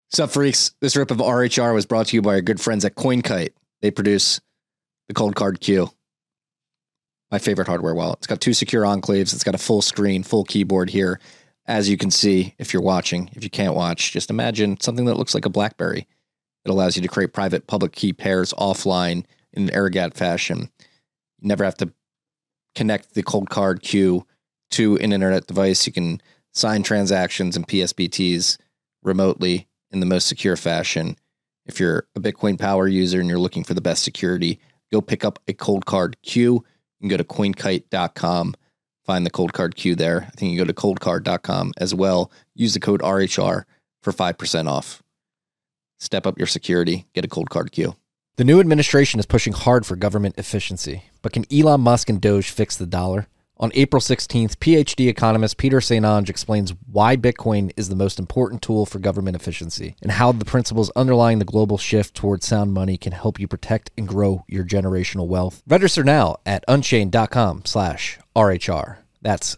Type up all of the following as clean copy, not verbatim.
Sup, freaks? This rip of RHR was brought to you by our good friends at CoinKite. They produce the Cold Card Q, my favorite hardware wallet. It's got 2 secure enclaves. It's got a full screen, full keyboard here. As you can see, if you're watching, if you can't watch, just imagine something that looks like a BlackBerry. It allows you to create private public key pairs offline in an air-gapped fashion. You never have to connect the Cold Card Q to an internet device. You can sign transactions and PSBTs remotely in the most secure fashion. If you're a Bitcoin Power user and you're looking for the best security, go pick up a Cold Card Q. You can go to coinkite.com, find the Cold Card Q there. I think you can go to coldcard.com as well. Use the code RHR for 5% off. Step up your security. Get a Cold Card Q. The new administration is pushing hard for government efficiency, but can Elon Musk and Doge fix the dollar? On April 16th, PhD economist Peter St. Onge explains why Bitcoin is the most important tool for government efficiency and how the principles underlying the global shift towards sound money can help you protect and grow your generational wealth. Register now at unchained.com/RHR. That's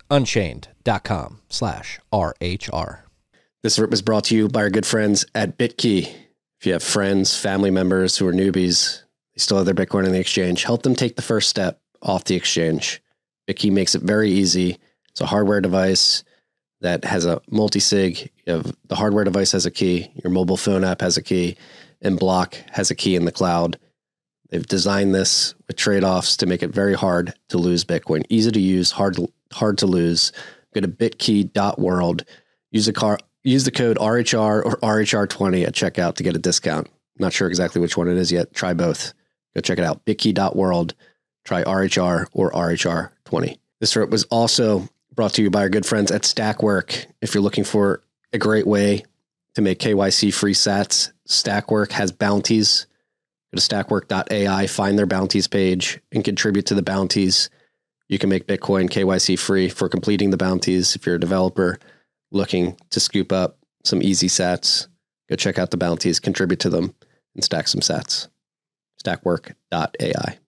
unchained.com/RHR. This rip is brought to you by our good friends at BitKey. If you have friends, family members who are newbies, they still have their Bitcoin on the exchange, help them take the first step off the exchange. BitKey makes it very easy. It's a hardware device that has a multi-sig. The hardware device has a key. Your mobile phone app has a key. And Block has a key in the cloud. They've designed this with trade-offs to make it very hard to lose Bitcoin. Easy to use, hard to lose. Go to bitkey.world. Use the code RHR or RHR20 at checkout to get a discount. Not sure exactly which one it is yet. Try both. Go check it out. bitkey.world. Try RHR or RHR20. This rip was also brought to you by our good friends at Stackwork. If you're looking for a great way to make KYC-free sats, Stackwork has bounties. Go to stackwork.ai, find their bounties page, and contribute to the bounties. You can make Bitcoin KYC-free for completing the bounties. If you're a developer looking to scoop up some easy sats, go check out the bounties, contribute to them, and stack some sats. Stackwork.ai.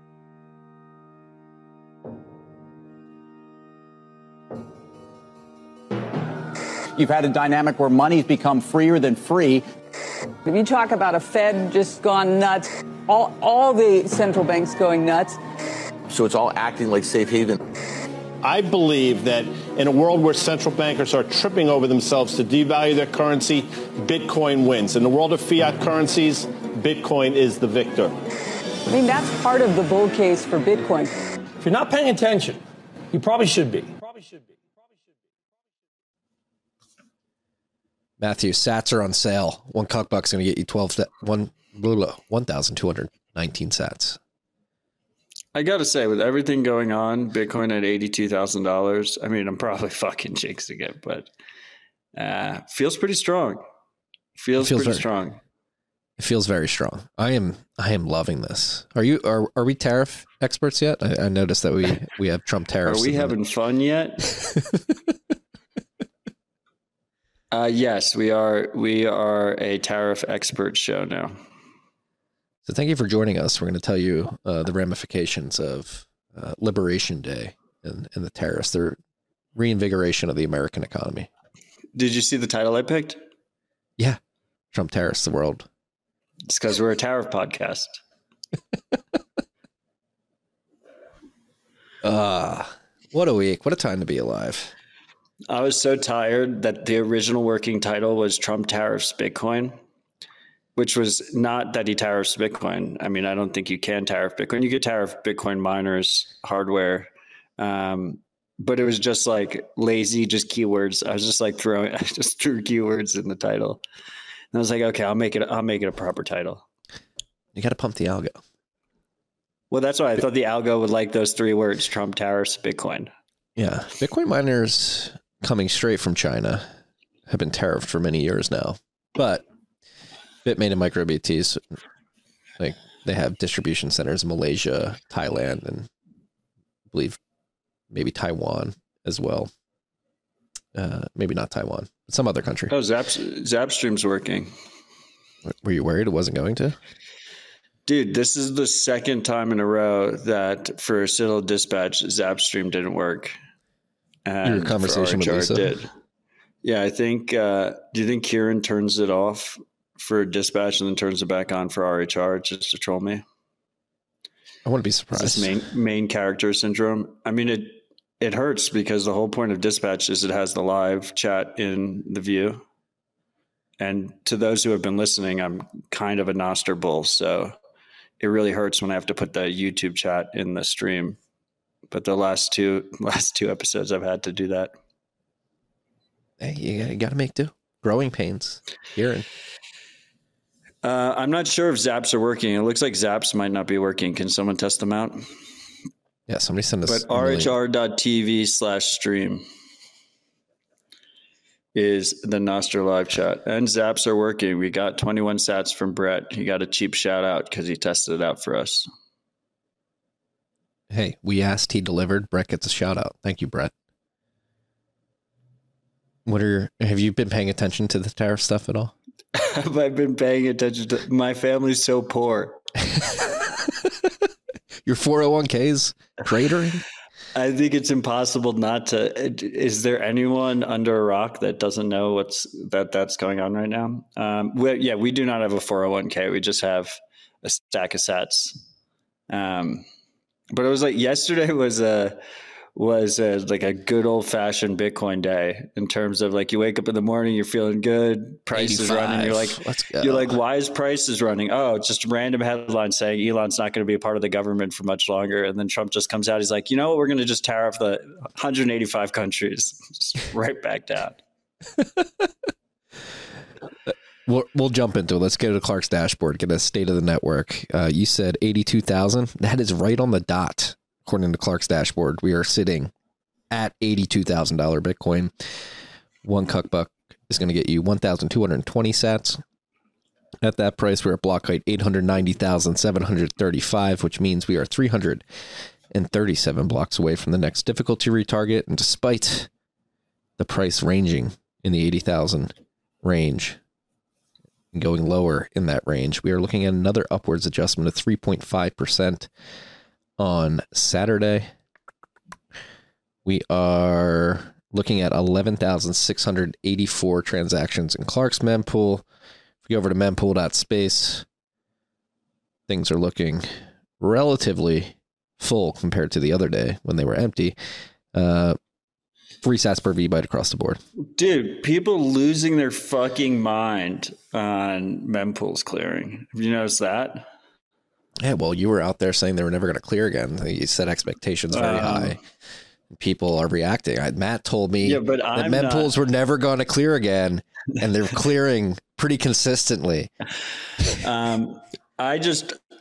You've had a dynamic where money's become freer than free. If you talk about a Fed just gone nuts, all the central banks going nuts. So it's all acting like safe haven. I believe that in a world where central bankers are tripping over themselves to devalue their currency, Bitcoin wins. In the world of fiat currencies, Bitcoin is the victor. I mean, that's part of the bull case for Bitcoin. If you're not paying attention, you probably should be. Matthew, sats are on sale. One cuckbuck's going to get you 1,219 sats. I got to say, with everything going on, Bitcoin at $82,000, I mean, I'm probably fucking jinxing it, but feels pretty strong. Feels pretty strong. It feels very strong. I am loving this. Are we tariff experts yet? I noticed that we have Trump tariffs. Are we having fun yet? Yes, we are. We are a tariff expert show now. So thank you for joining us. We're going to tell you the ramifications of Liberation Day and the tariffs, the reinvigoration of the American economy. Did you see the title I picked? Yeah. Trump tariffs the world. It's because we're a tariff podcast. What a week. What a time to be alive. I was so tired that the original working title was Trump Tariffs Bitcoin, which was not that he tariffs Bitcoin. I mean, I don't think you can tariff Bitcoin. You could tariff Bitcoin miners, hardware. But it was just like lazy, just keywords. I just threw keywords in the title. And I was like, okay, I'll make it a proper title. You got to pump the algo. Well, that's why I thought the algo would like those 3 words, Trump tariffs Bitcoin. Yeah. Bitcoin miners coming straight from China have been tariffed for many years now, but Bitmain and MicroBTs, like, they have distribution centers in Malaysia, Thailand, and I believe maybe Taiwan as well. Maybe not Taiwan, but some other country. Oh, Zapstream's working. Were you worried it wasn't going to? Dude, this is the second time in a row that for Citadel Dispatch, Zapstream didn't work. Your conversation with Lisa? Did. Yeah, I think. Do you think Kieran turns it off for Dispatch and then turns it back on for RHR just to troll me? I wouldn't be surprised. This main character syndrome. I mean, it hurts because the whole point of Dispatch is it has the live chat in the view. And to those who have been listening, I'm kind of a Noster bull, so it really hurts when I have to put the YouTube chat in the stream. But the last two episodes, I've had to do that. Hey, you got to make do. Growing pains. Kieran. I'm not sure if Zaps are working. It looks like Zaps might not be working. Can someone test them out? Yeah, somebody send us. But rhr.tv/stream is the Noster live chat. And Zaps are working. We got 21 sats from Brett. He got a cheap shout out because he tested it out for us. Hey, we asked, he delivered. Brett gets a shout out. Thank you, Brett. Have you been paying attention to the tariff stuff at all? Have I been paying attention to my family's so poor? Your 401ks cratering? I think it's impossible not to. Is there anyone under a rock that doesn't know that's going on right now? We do not have a 401k. We just have a stack of sats. But it was like yesterday was like a good old fashioned Bitcoin day in terms of like you wake up in the morning, you're feeling good, price is running. You're like, why is prices running? Oh, it's just a random headline saying Elon's not going to be a part of the government for much longer. And then Trump just comes out. He's like, you know what? We're going to just tariff the 185 countries just right back down. We'll jump into it. Let's go to Clark's dashboard, get a state of the network. You said 82,000. That is right on the dot. According to Clark's dashboard, we are sitting at $82,000 Bitcoin. One cuck buck is going to get you 1,220 sats. At that price, we're at block height 890,735, which means we are 337 blocks away from the next difficulty retarget. And despite the price ranging in the 80,000 range, and going lower in that range, we are looking at another upwards adjustment of 3.5%. On Saturday, we are looking at 11,684 transactions in Clark's mempool. If we go over to mempool.space, things are looking relatively full compared to the other day when they were empty. 3 sats per VByte across the board. Dude, people losing their fucking mind on mempools clearing. Have you noticed that? Yeah, well, you were out there saying they were never going to clear again. You set expectations very high. People are reacting. Matt told me that mempools were never going to clear again, and they're clearing pretty consistently. This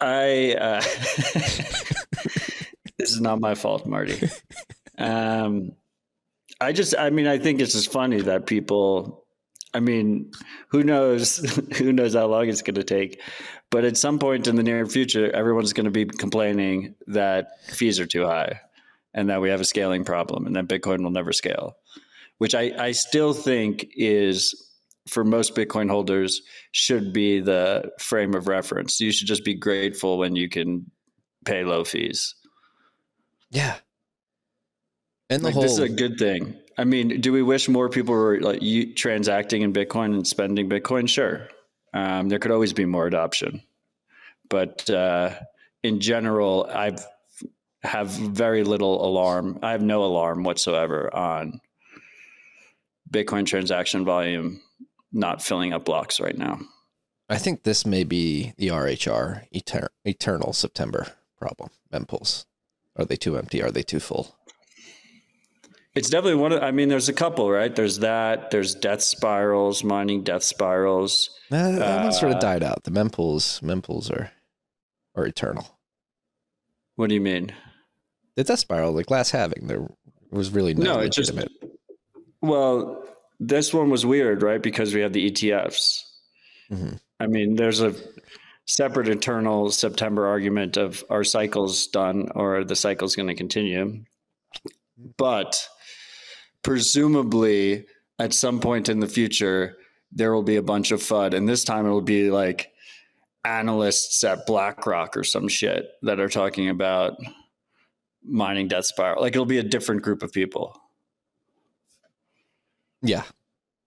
is not my fault, Marty. I think it's just funny that people, who knows how long it's going to take. But at some point in the near future, everyone's going to be complaining that fees are too high and that we have a scaling problem and that Bitcoin will never scale, which I still think is, for most Bitcoin holders, should be the frame of reference. You should just be grateful when you can pay low fees. Yeah. And this is a good thing. Do we wish more people were transacting in Bitcoin and spending Bitcoin? Sure. There could always be more adoption, but in general, I have very little alarm. I have no alarm whatsoever on Bitcoin transaction volume not filling up blocks right now. I think this may be the RHR eternal September problem. Mempools. Are they too empty? Are they too full? It's definitely one of, there's a couple, right? There's there's death spirals, mining death spirals. That one sort of died out. The mempools are eternal. What do you mean? The death spiral, the glass halving, there was really no legitimate. Well, this one was weird, right? Because we have the ETFs. Mm-hmm. There's a separate eternal September argument of are cycles done or the cycle's going to continue. But presumably at some point in the future, there will be a bunch of FUD. And this time it'll be like analysts at BlackRock or some shit that are talking about mining death spiral. Like it'll be a different group of people. Yeah.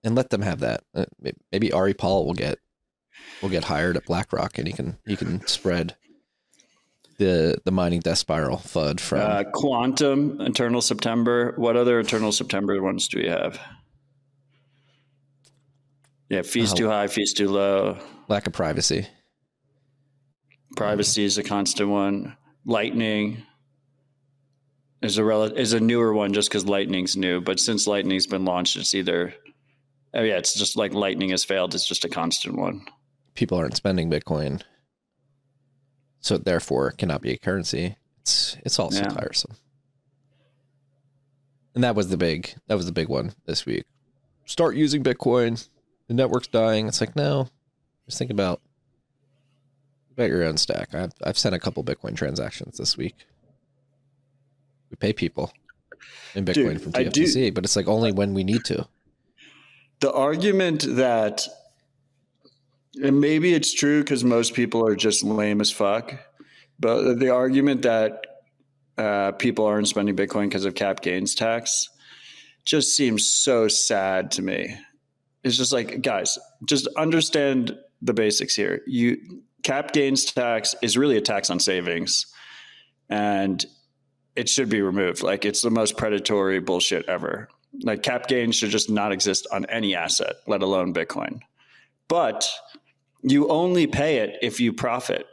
and let them have that. Maybe Ari Paul will get hired at BlackRock, and he can spread the mining death spiral FUD from Quantum, Eternal September. What other Eternal September ones do we have? Yeah, fees too high, fees too low. Lack of privacy. Privacy is a constant one. Lightning is a newer one just because Lightning's new. But since Lightning's been launched, it's either it's just like Lightning has failed. It's just a constant one. People aren't spending Bitcoin, so therefore it cannot be a currency. It's also tiresome. And that was the big one this week. Start using Bitcoin. The network's dying. It's like, no, just think about your own stack. I've sent a couple Bitcoin transactions this week. We pay people in Bitcoin from TFTC, but it's like only when we need to. The argument that, and maybe it's true because most people are just lame as fuck, but the argument that people aren't spending Bitcoin because of cap gains tax just seems so sad to me. It's just like, guys, just understand the basics here. Cap gains tax is really a tax on savings, and it should be removed. Like, it's the most predatory bullshit ever. Like, cap gains should just not exist on any asset, let alone Bitcoin. But you only pay it if you profit.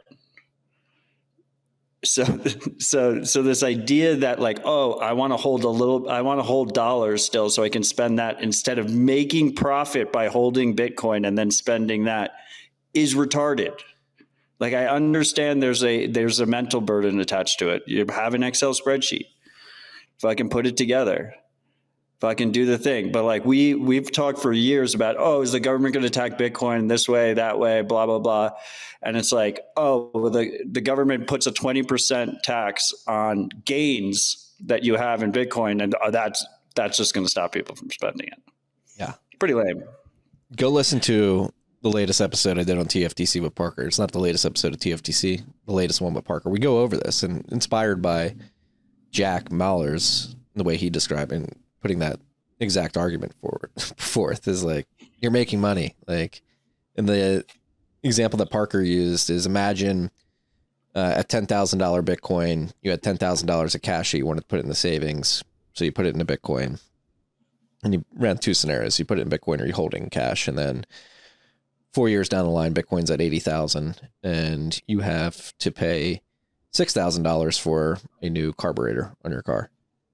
So this idea that like, oh, I want to hold dollars still so I can spend that instead of making profit by holding Bitcoin and then spending that is retarded. Like, I understand there's a mental burden attached to it. You have an Excel spreadsheet. If I can put it together, if I can do the thing. But like we've talked for years about, oh, is the government going to attack Bitcoin this way, that way, blah, blah, blah. And it's like, oh, well, the government puts a 20% tax on gains that you have in Bitcoin, and that's just going to stop people from spending it. Yeah. Pretty lame. Go listen to the latest episode I did on TFTC with Parker. It's not the latest episode of TFTC, the latest one with Parker. We go over this, and inspired by Jack Mallers, the way he described and putting that exact argument forth is like, you're making money. Like, in the example that Parker used is, imagine at $10,000 Bitcoin, you had $10,000 of cash that you wanted to put in the savings. So you put it into Bitcoin, and you ran two scenarios. You put it in Bitcoin or you're holding cash. And then 4 years down the line, Bitcoin's at 80,000 and you have to pay $6,000 for a new carburetor on your car.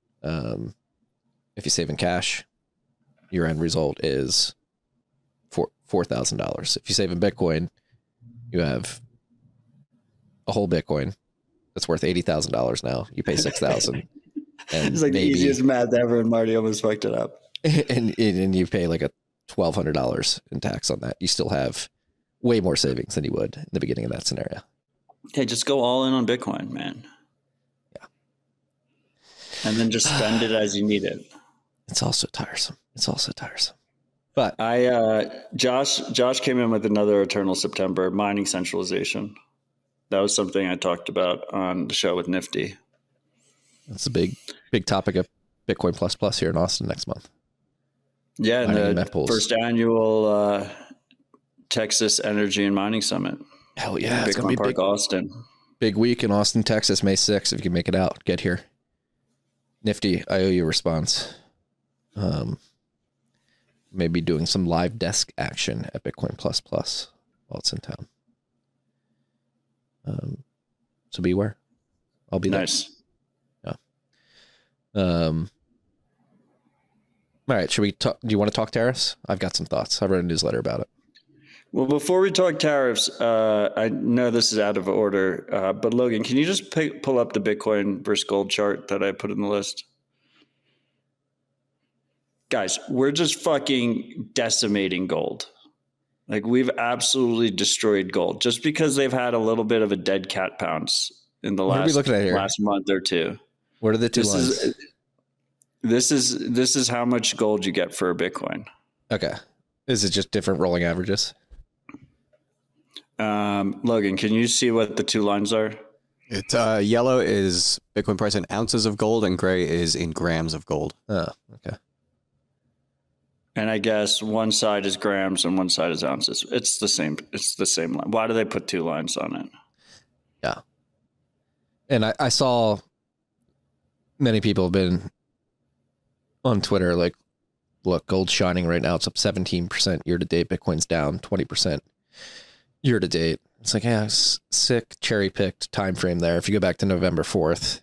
If you save in cash, your end result is $4,000. If you save in Bitcoin, you have a whole Bitcoin that's worth $80,000 now. You pay $6,000. It's like the easiest math ever, and Marty almost fucked it up. And you pay like $1,200 in tax on that. You still have way more savings than you would in the beginning of that scenario. Hey, just go all in on Bitcoin, man. Yeah. And then just spend it as you need it. It's also tiresome. But Josh came in with another Eternal September, mining centralization. That was something I talked about on the show with Nifty. That's a big topic of Bitcoin Plus here in Austin next month. Yeah, and the first annual Texas Energy and Mining Summit. Hell yeah. It's going to be Park, Austin. Big week in Austin, Texas, May 6th. If you can make it out, get here. Nifty, I owe you a response. Maybe doing some live desk action at Bitcoin Plus while it's in town. So beware. I'll be there. Nice. Yeah. All right. Should we talk? Do you want to talk tariffs? I've got some thoughts. I wrote a newsletter about it. Well, before we talk tariffs, I know this is out of order, but Logan, can you just pull up the Bitcoin versus gold chart that I put in the list? Guys, we're just fucking decimating gold. Like, we've absolutely destroyed gold just because they've had a little bit of a dead cat pounce in the last month or two. What are the two lines? This is how much gold you get for a Bitcoin. Okay. Is it just different rolling averages? Logan, can you see what the two lines are? It's yellow is Bitcoin price in ounces of gold, and gray is in grams of gold. Oh, okay. And I guess one side is grams and one side is ounces. It's the same line. Why do they put two lines on it? Yeah. And I saw many people have been on Twitter like, look, gold's shining right now. It's up 17% year to date. Bitcoin's down 20% year to date. It's like, yeah, sick cherry picked time frame there. If you go back to November 4th,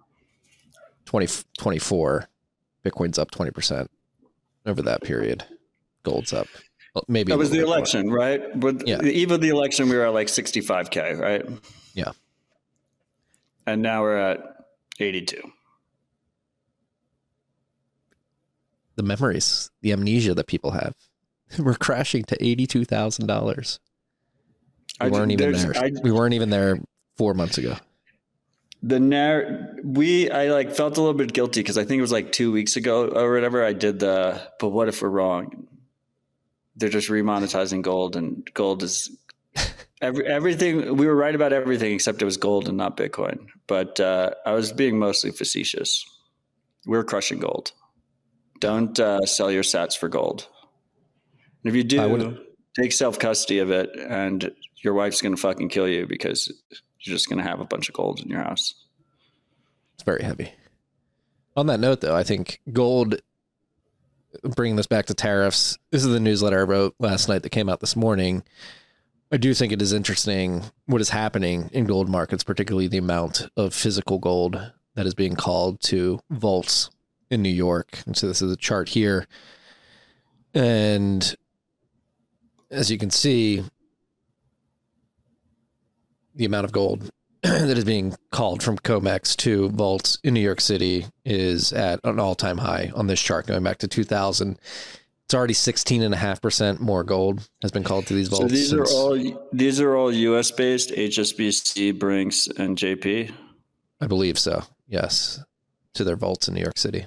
2024, Bitcoin's up 20% over that period. Gold's up. Well, maybe that was the election, right? But yeah. The eve of the election, we were at like 65K, right? Yeah. And now we're at 82. The memories, the amnesia that people have. We're crashing to $82,000. We weren't even there. We weren't even there 4 months ago. I felt a little bit guilty because I think it was like 2 weeks ago or whatever. I did but what if we're wrong? They're just remonetizing gold, and gold is everything. We were right about everything except it was gold and not Bitcoin. But I was being mostly facetious. We're crushing gold. Don't sell your sats for gold. And if you do, take self-custody of it, and your wife's going to fucking kill you because you're just going to have a bunch of gold in your house. It's very heavy. On that note, though, I think gold, bringing this back to tariffs, this is the newsletter I wrote last night that came out this morning. I do think it is interesting what is happening in gold markets, particularly the amount of physical gold that is being called to vaults in New York. And so this is a chart here. And as you can see, the amount of gold that is being called from COMEX to vaults in New York City is at an all-time high on this chart going back to 2000. It's already 16.5% more gold has been called to these vaults. So these are all US based, HSBC, Brinks, and JP. I believe so. Yes, to their vaults in New York City.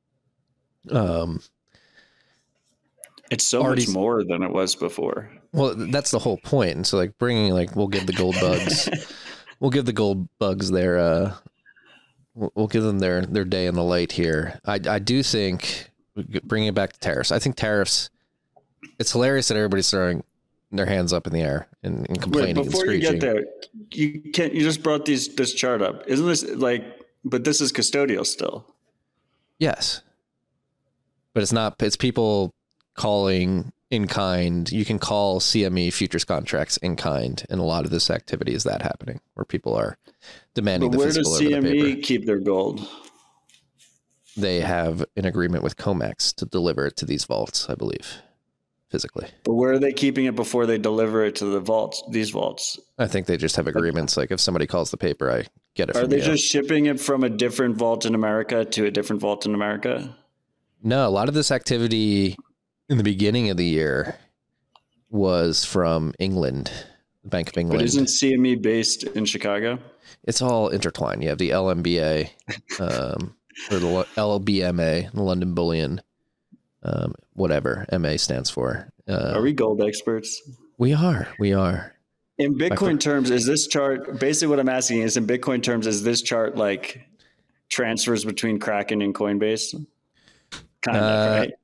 It's so much more than it was before. Well, that's the whole point. And so like bringing, like, we'll give the gold bugs, we'll give their, we'll give them their day in the light here. I do think, bringing it back to tariffs, I think tariffs, it's hilarious that everybody's throwing their hands up in the air and complaining and screeching. Before you get there, you just brought this chart up. Isn't this but this is custodial still. Yes. But it's not, it's people calling in kind. You can call CME futures contracts in kind, and a lot of this activity is that happening where people are demanding the physical over the paper. Where does CME keep their gold? They have an agreement with COMEX to deliver it to these vaults, I believe, physically. But where are they keeping it before they deliver it to the vaults? These vaults? I think they just have agreements. Like if somebody calls the paper, I get it. Are they just shipping it from a different vault in America to a different vault in America? No, a lot of this activity in the beginning of the year was from England, the Bank of England. But isn't CME based in Chicago? It's all intertwined. You have the LMBA, or the LBMA, the London Bullion, whatever MA stands for. Are we gold experts? We are. In Bitcoin terms, is this chart, basically what I'm asking is, in Bitcoin terms, is this chart like transfers between Kraken and Coinbase? Kind of, right?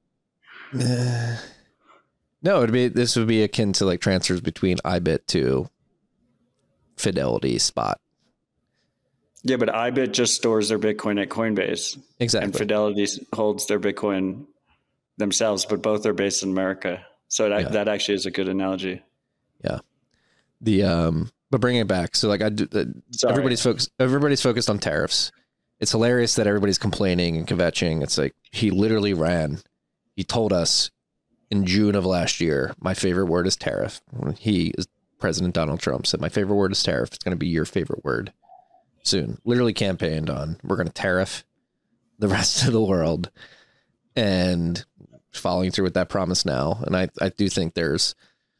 No, this would be akin to like transfers between IBIT to Fidelity Spot. Yeah, but IBIT just stores their Bitcoin at Coinbase. Exactly. And Fidelity holds their Bitcoin themselves, but both are based in America. So that actually is a good analogy. Yeah. But bringing it back. So like everybody's focused on tariffs. It's hilarious that everybody's complaining and kvetching. It's like he literally he told us in June of last year, my favorite word is tariff. President Donald Trump said, my favorite word is tariff. It's going to be your favorite word soon. Literally campaigned on, we're going to tariff the rest of the world, and following through with that promise now. And I do think there's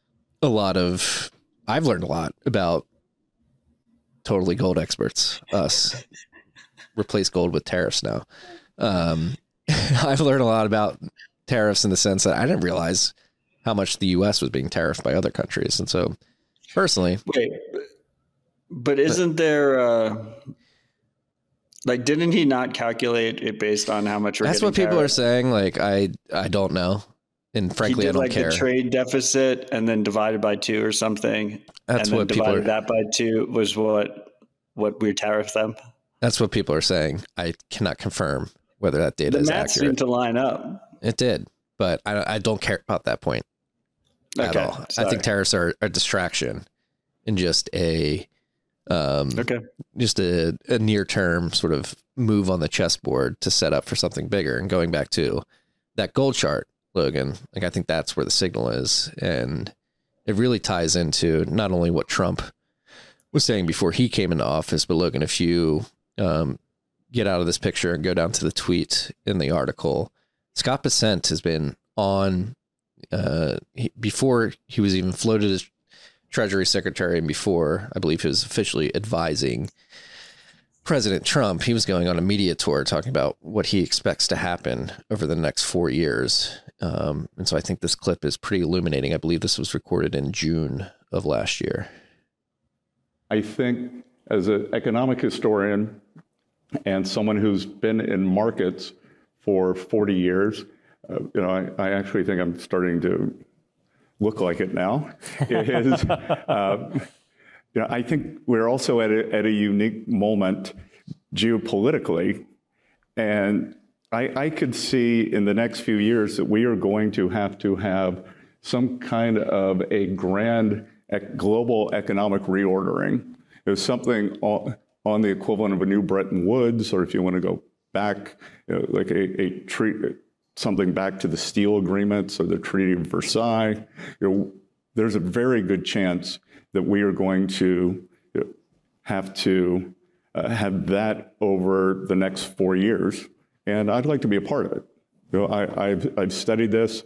I've learned a lot about totally gold experts, us. Replace gold with tariffs now. I've learned a lot about tariffs in the sense that I didn't realize how much the U.S. was being tariffed by other countries. And so personally... Wait, but isn't there... didn't he not calculate it based on how much we're That's what people are saying. Like, I don't know. And frankly, he did I don't care. The trade deficit and then divided by 2 or something. That's and what then divided that by 2 was what we tariffed them. That's what people are saying. I cannot confirm whether that data is accurate. The math seemed to line up. It did, but I don't care about that point at all. Sorry. I think tariffs are a distraction and just a near term sort of move on the chessboard to set up for something bigger. And going back to that gold chart, Logan, like I think that's where the signal is, and it really ties into not only what Trump was saying before he came into office, but Logan, if you get out of this picture and go down to the tweet in the article, Scott Bessent has been on before he was even floated as Treasury Secretary, and before I believe he was officially advising President Trump, he was going on a media tour talking about what he expects to happen over the next 4 years. And so I think this clip is pretty illuminating. I believe this was recorded in June of last year. I think as an economic historian and someone who's been in markets for 40 years, I actually think I'm starting to look like it now. I think we're also at a unique moment geopolitically, and I could see in the next few years that we are going to have some kind of a grand global economic reordering. There's something on the equivalent of a new Bretton Woods, or if you want to go back, like something back to the steel agreements or the Treaty of Versailles. There's a very good chance that we are going to have to have that over the next 4 years, and I'd like to be a part of it. I've studied this.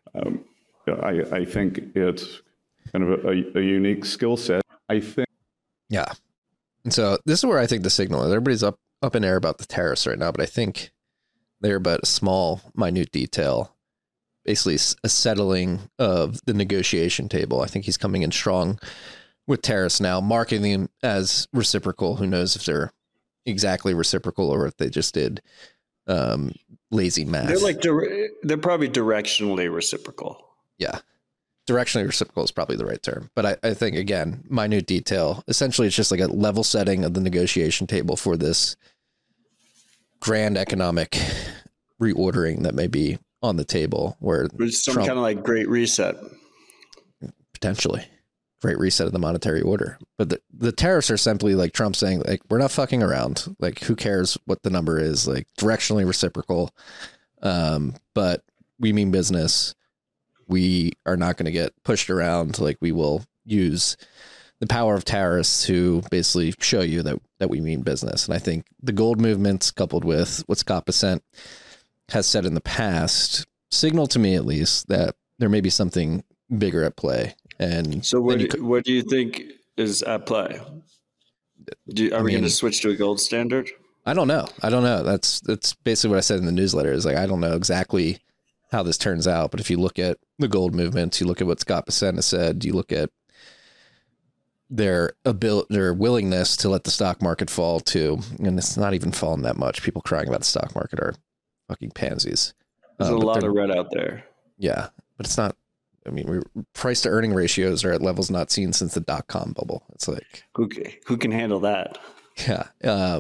I think it's kind of a unique skill set. I think. Yeah, and so this is where I think the signal is. Everybody's up in air about the tariffs right now, but I think they're but a small, minute detail. Basically, a settling of the negotiation table. I think he's coming in strong with tariffs now, marking them as reciprocal. Who knows if they're exactly reciprocal or if they just did lazy math. They're probably directionally reciprocal. Yeah. Directionally reciprocal is probably the right term. But I think, again, minute detail. Essentially, it's just like a level setting of the negotiation table for this grand economic reordering that may be on the table, where there's some kind of like great reset. Potentially. Great reset of the monetary order. But the tariffs are simply like Trump saying, like, we're not fucking around. Like, who cares what the number is? Like, directionally reciprocal. But we mean business. We are not going to get pushed around. Like, we will use the power of tariffs to basically show you that we mean business. And I think the gold movements, coupled with what Scott Bessent has said in the past, signal to me at least that there may be something bigger at play. And so what do you think is at play? Are we going to switch to a gold standard? I don't know. That's basically what I said in the newsletter, is like, I don't know exactly how this turns out. But if you look at the gold movement, you look at what Scott Bessent has said, you look at their willingness to let the stock market fall too. And it's not even fallen that much. People crying about the stock market are fucking pansies. There's a lot of red out there. Yeah, but it's not. I mean, price to earning ratios are at levels not seen since the .com bubble. It's like, who can handle that? Yeah.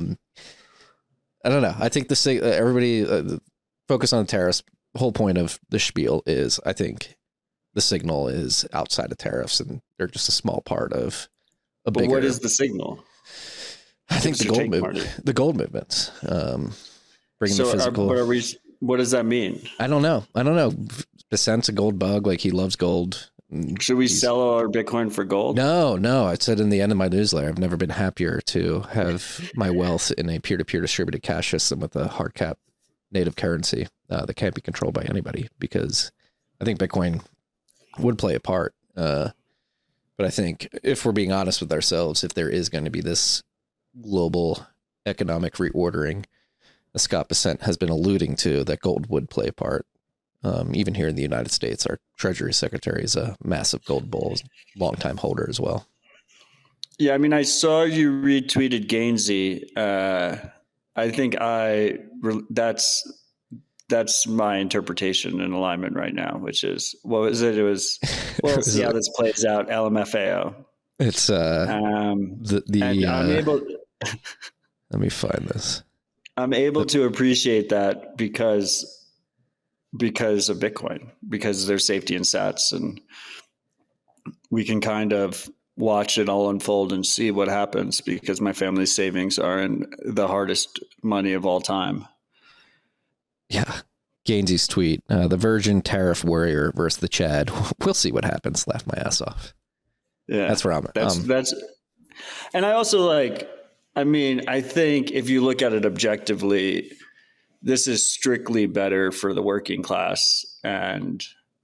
I don't know. I think everybody focus on the tariffs. The whole point of the spiel is, I think the signal is outside of tariffs, and they're just a small part of a bigger. But what is the signal? I think the gold movement, bringing the physical. What does that mean? I don't know. Bessent's a gold bug. Like, he loves gold. Should we sell our Bitcoin for gold? No. I said in the end of my newsletter, I've never been happier to have my wealth in a peer-to-peer distributed cash system with a hard cap native currency that can't be controlled by anybody, because I think Bitcoin would play a part. But I think if we're being honest with ourselves, if there is going to be this global economic reordering, as Scott Bessent has been alluding to, that gold would play a part. Even here in the United States, our Treasury Secretary is a massive gold bull, longtime holder as well. Yeah, I mean, I saw you retweeted Gainsey. I think that's that's my interpretation and alignment right now, which is, what was it? It was, well, see how this plays out. LMFAO. It's I'm able. Let me find this. I'm able to appreciate that because of Bitcoin, because there's safety in sats, and we can kind of watch it all unfold and see what happens, because my family's savings are in the hardest money of all time. Yeah. Gainesy's tweet, the Virgin tariff warrior versus the Chad. We'll see what happens. Laugh my ass off. Yeah. That's where I'm at. That's, and I also I think if you look at it objectively, this is strictly better for the working class and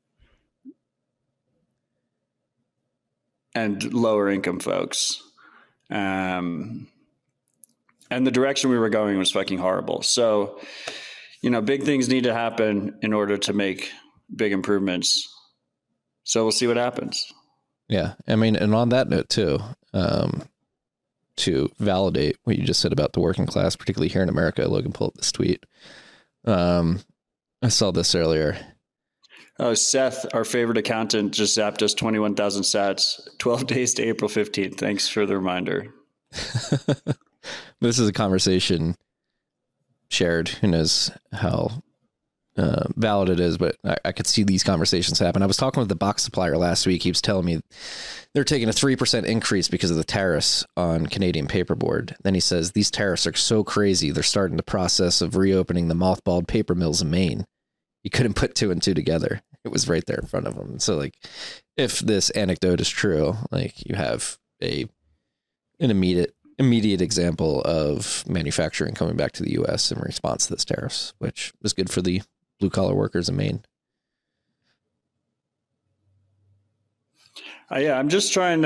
lower income folks. And the direction we were going was fucking horrible. So, big things need to happen in order to make big improvements. So we'll see what happens. Yeah. I mean, and on that note too, to validate what you just said about the working class, particularly here in America, Logan, pull up this tweet. I saw this earlier. Oh, Seth, our favorite accountant, just zapped us 21,000 sats, 12 days to April 15th. Thanks for the reminder. This is a conversation shared. Who knows how valid it is, but I could see these conversations happen. I was talking with the box supplier last week. He was telling me they're taking a 3% increase because of the tariffs on Canadian paperboard. Then he says these tariffs are so crazy, they're starting the process of reopening the mothballed paper mills in Maine. You couldn't put two and two together. It was right there in front of him. So, if this anecdote is true, you have an immediate example of manufacturing coming back to the U.S. in response to this tariffs, which is good for the blue collar workers in Maine. Yeah, I'm trying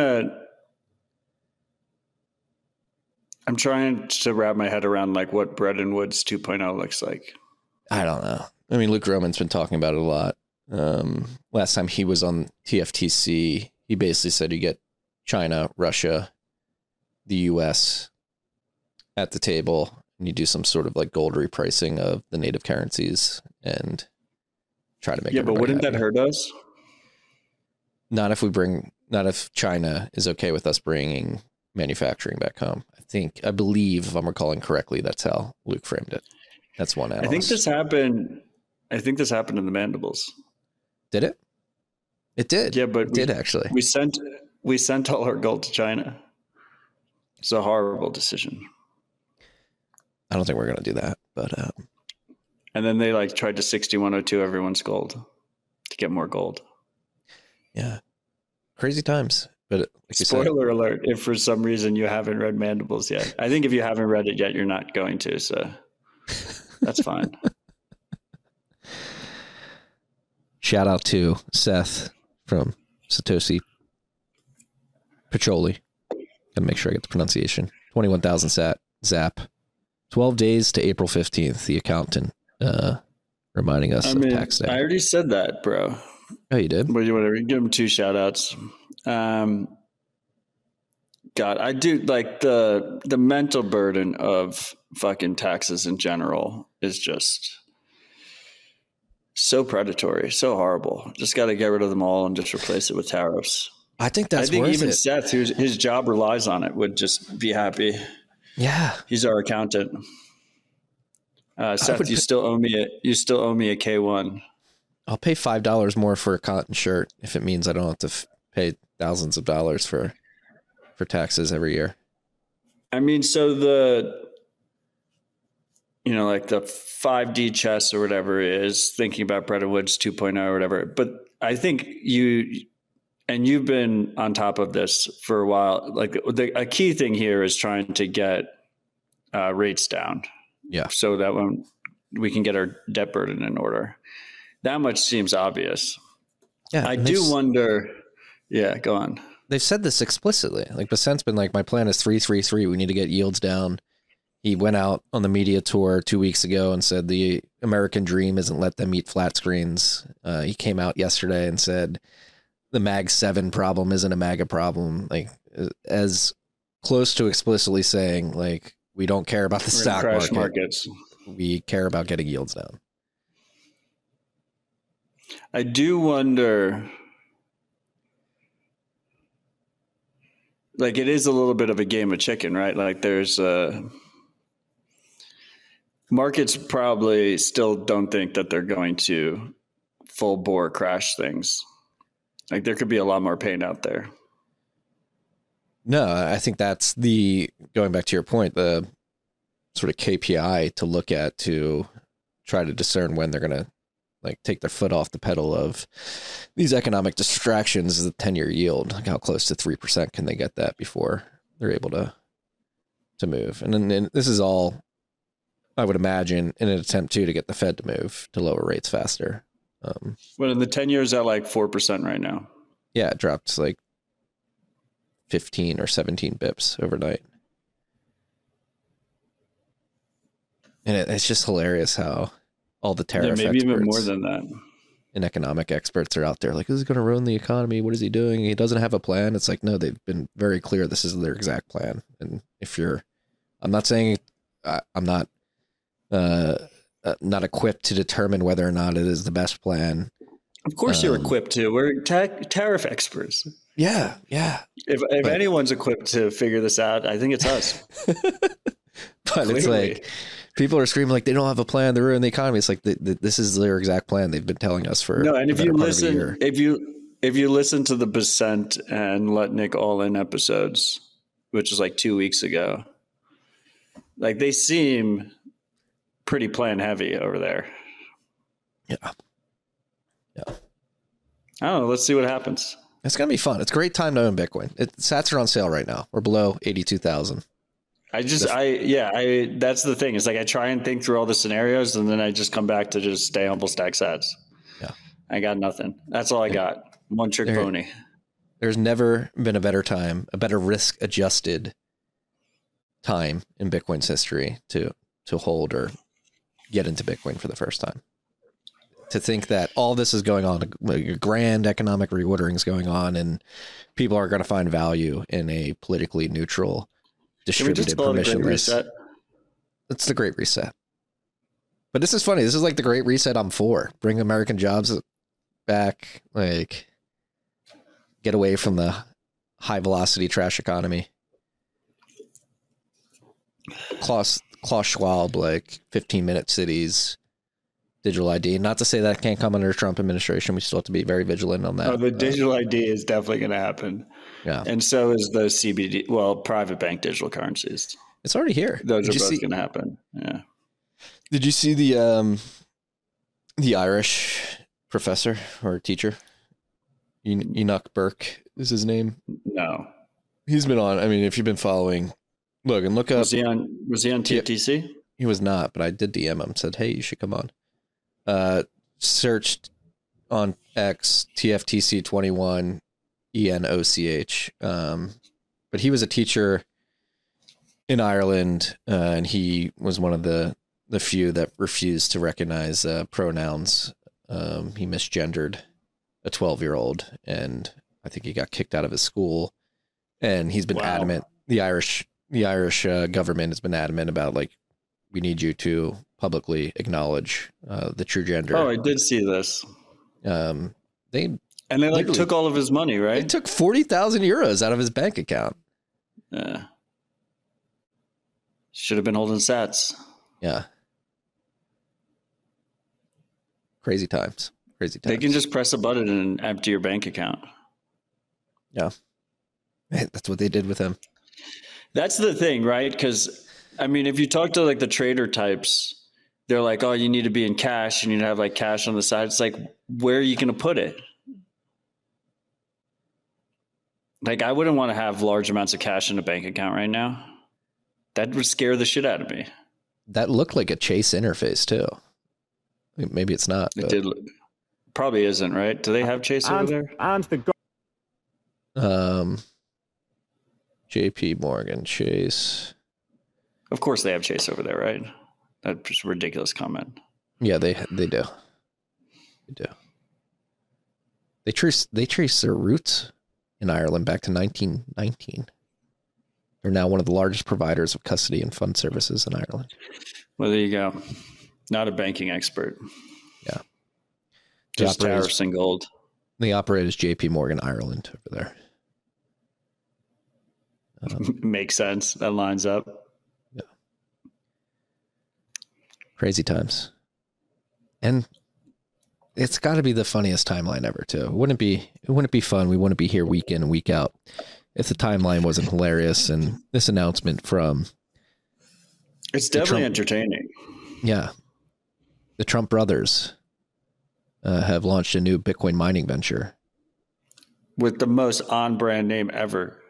to wrap my head around what Bretton Woods 2.0 looks like. I don't know. I mean, Luke Roman's been talking about it a lot. Last time he was on TFTC, he basically said you get China, Russia, the U.S. at the table, and you do some sort of gold repricing of the native currencies and try to make but wouldn't happy. That hurt us? Not if China is okay with us bringing manufacturing back home. I believe, if I'm recalling correctly, that's how Luke framed it. That's one analyst. I think this happened in the mandibles. Did it? It did. Yeah, but it did actually. We sent all our gold to China. It's a horrible decision. I don't think we're going to do that, but and then they tried to 6102 everyone's gold to get more gold. Yeah, crazy times. But spoiler alert: if for some reason you haven't read Mandibles yet, I think if you haven't read it yet, you're not going to. So that's fine. Shout out to Seth from Satoshi Pacholi. Gotta make sure I get the pronunciation. 21,000 zap. 12 days to April 15th. The accountant reminding us of tax day. I already said that, bro. Oh, you did? But whatever. Give him 2 shout outs. God, I do the mental burden of fucking taxes in general is just so predatory, so horrible. Just got to get rid of them all and just replace it with tariffs. I think worth even it. Seth, his job relies on it, would just be happy. Yeah, he's our accountant. Seth, you still owe me a K1. I'll pay $5 more for a cotton shirt if it means I don't have to pay thousands of dollars for taxes every year. I mean, so the 5D chess or whatever is thinking about Bretton Woods 2.0 or whatever. But I think you've been on top of this for a while. A key thing here is trying to get rates down. Yeah. So that when we can get our debt burden in order. That much seems obvious. Yeah. I do wonder. Yeah, go on. They've said this explicitly. Bassent's been my plan is 3-3-3. We need to get yields down. He went out on the media tour 2 weeks ago and said the American dream isn't let them eat flat screens. He came out yesterday and said the Mag 7 problem isn't a MAGA problem. As close to explicitly saying we don't care about the stock markets. Markets. We care about getting yields down. I do wonder, like, it is a little bit of a game of chicken, right? Like, there's markets probably still don't think that they're going to full bore crash things. Like, there could be a lot more pain out there. No, I think that's going back to your point, the sort of KPI to look at to try to discern when they're going to like take their foot off the pedal of these economic distractions is the 10-year yield. Like, how close to 3% can they get that before they're able to move? And then this is all, I would imagine, in an attempt to get the Fed to move to lower rates faster. But in the 10 years at like 4% right now. Yeah, it dropped like 15 or 17 bips overnight. And it's just hilarious how all the tariff maybe experts even more than that and economic experts are out there like, this is going to ruin the economy. What is he doing? He doesn't have a plan. It's like, no, they've been very clear. This is their exact plan. And if I'm not saying I'm not equipped to determine whether or not it is the best plan. Of course you're equipped to. We're tariff experts. Yeah. If anyone's equipped to figure this out, I think it's us. But clearly. It's like people are screaming like they don't have a plan. They're ruining the economy. It's like this is their exact plan. They've been telling us for and if you listen, if you listen to the Bascent and Let Nick All In episodes, which is like 2 weeks ago, like they seem pretty plan heavy over there. Yeah. I don't know. Let's see what happens. It's gonna be fun. It's a great time to own Bitcoin. Sats are on sale right now. We're below 82,000. That's the thing. It's like I try and think through all the scenarios, and then I just come back to just stay humble, stack sats. Yeah, I got nothing. That's all I got. One trick pony. There's never been a better time, a better risk adjusted time in Bitcoin's history to hold or get into Bitcoin for the first time. To think that all this is going on, a grand economic reordering is going on, and people are going to find value in a politically neutral, distributed, permissionless. It's the Great Reset. But this is funny. This is like the Great Reset I'm for. Bring American jobs back. Like, get away from the high velocity trash economy. Klaus Schwab, like 15-minute cities. Digital ID. Not to say that can't come under Trump administration. We still have to be very vigilant on that. Oh, the digital ID is definitely going to happen. Yeah. And so is the CBD, private bank digital currencies. It's already here. Those are both going to happen. Yeah. Did you see the Irish professor or teacher? Enoch Burke is his name. No. He's been on. I mean, if you've been following, look up. Was he on TFTC? He was not, but I did DM him. Said, hey, you should come on. Searched on X TFTC 21 ENOCH. But he was a teacher in Ireland, and he was one of the few that refused to recognize pronouns. He misgendered a 12-year-old, and I think he got kicked out of his school. And he's been adamant. The Irish government has been adamant about, like, we need you to publicly acknowledge the true gender. Oh, I did see this. They took all of his money, right? They took 40,000 euros out of his bank account. Yeah. Should have been holding sats. Yeah. Crazy times. They can just press a button and empty your bank account. Yeah. That's what they did with him. That's the thing, right? Because, I mean, if you talk to like the trader types, they're like, oh, you need to be in cash. You need to have like cash on the side. It's like, where are you going to put it? Like, I wouldn't want to have large amounts of cash in a bank account right now. That would scare the shit out of me. That looked like a Chase interface too. Maybe it's not. It did. Probably isn't, right? Do they have Chase over there? JP Morgan Chase. Of course they have Chase over there, right? That's just a ridiculous comment. Yeah, they do. They do. They trace their roots in Ireland back to 1919. They're now one of the largest providers of custody and fund services in Ireland. Well, there you go. Not a banking expert. Yeah. Just tariffs and gold. The operator is JP Morgan Ireland over there. Makes sense. That lines up. Yeah. Crazy times. And it's got to be the funniest timeline ever, too. It wouldn't be fun. We wouldn't be here week in and week out if the timeline wasn't hilarious. And this announcement from... It's definitely entertaining. Yeah. The Trump brothers have launched a new Bitcoin mining venture. With the most on-brand name ever.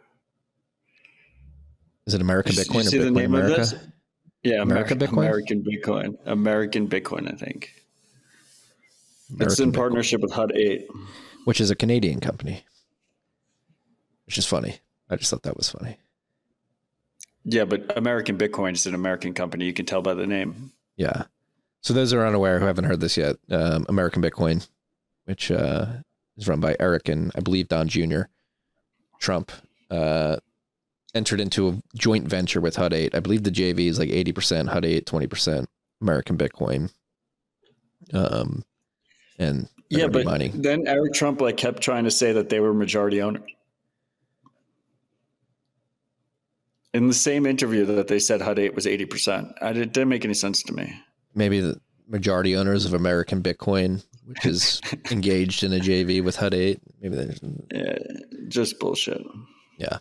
Is it American Bitcoin or see Bitcoin the name America? Of this? Yeah, American Bitcoin? American Bitcoin. American Bitcoin, I think. American it's in Bitcoin. partnership with HUD 8. Which is a Canadian company. Which is funny. I just thought that was funny. Yeah, but American Bitcoin is an American company. You can tell by the name. Yeah. So those who are unaware who haven't heard this yet, American Bitcoin, which is run by Eric and I believe Don Jr. Trump, entered into a joint venture with HUD 8. I believe the JV is like 80% HUD 8, 20% American Bitcoin. And yeah, but mining. Then Eric Trump kept trying to say that they were majority owner. In the same interview that they said HUD 8 was 80%. It didn't make any sense to me. Maybe the majority owners of American Bitcoin, which is engaged in a JV with HUD 8. Maybe there's... Yeah, just bullshit. Yeah.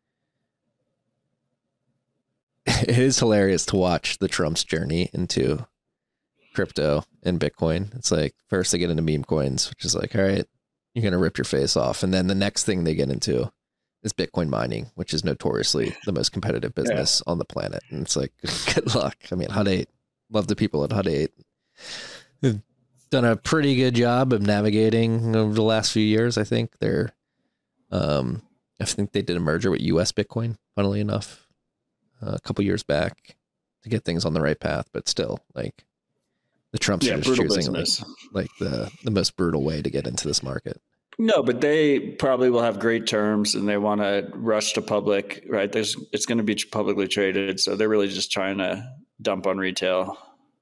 It is hilarious to watch the Trump's journey into crypto and Bitcoin. It's like first they get into meme coins, which is like, all right, you're going to rip your face off. And then the next thing they get into is Bitcoin mining, which is notoriously the most competitive business on the planet. And it's like, good luck. I mean, HUD 8, love the people at HUD 8. They've done a pretty good job of navigating over the last few years. I think I think they did a merger with US Bitcoin, funnily enough, a couple years back to get things on the right path, but still like the Trumps are just choosing like the most brutal way to get into this market. No, but they probably will have great terms and they want to rush to public, right? It's going to be publicly traded. So they're really just trying to dump on retail.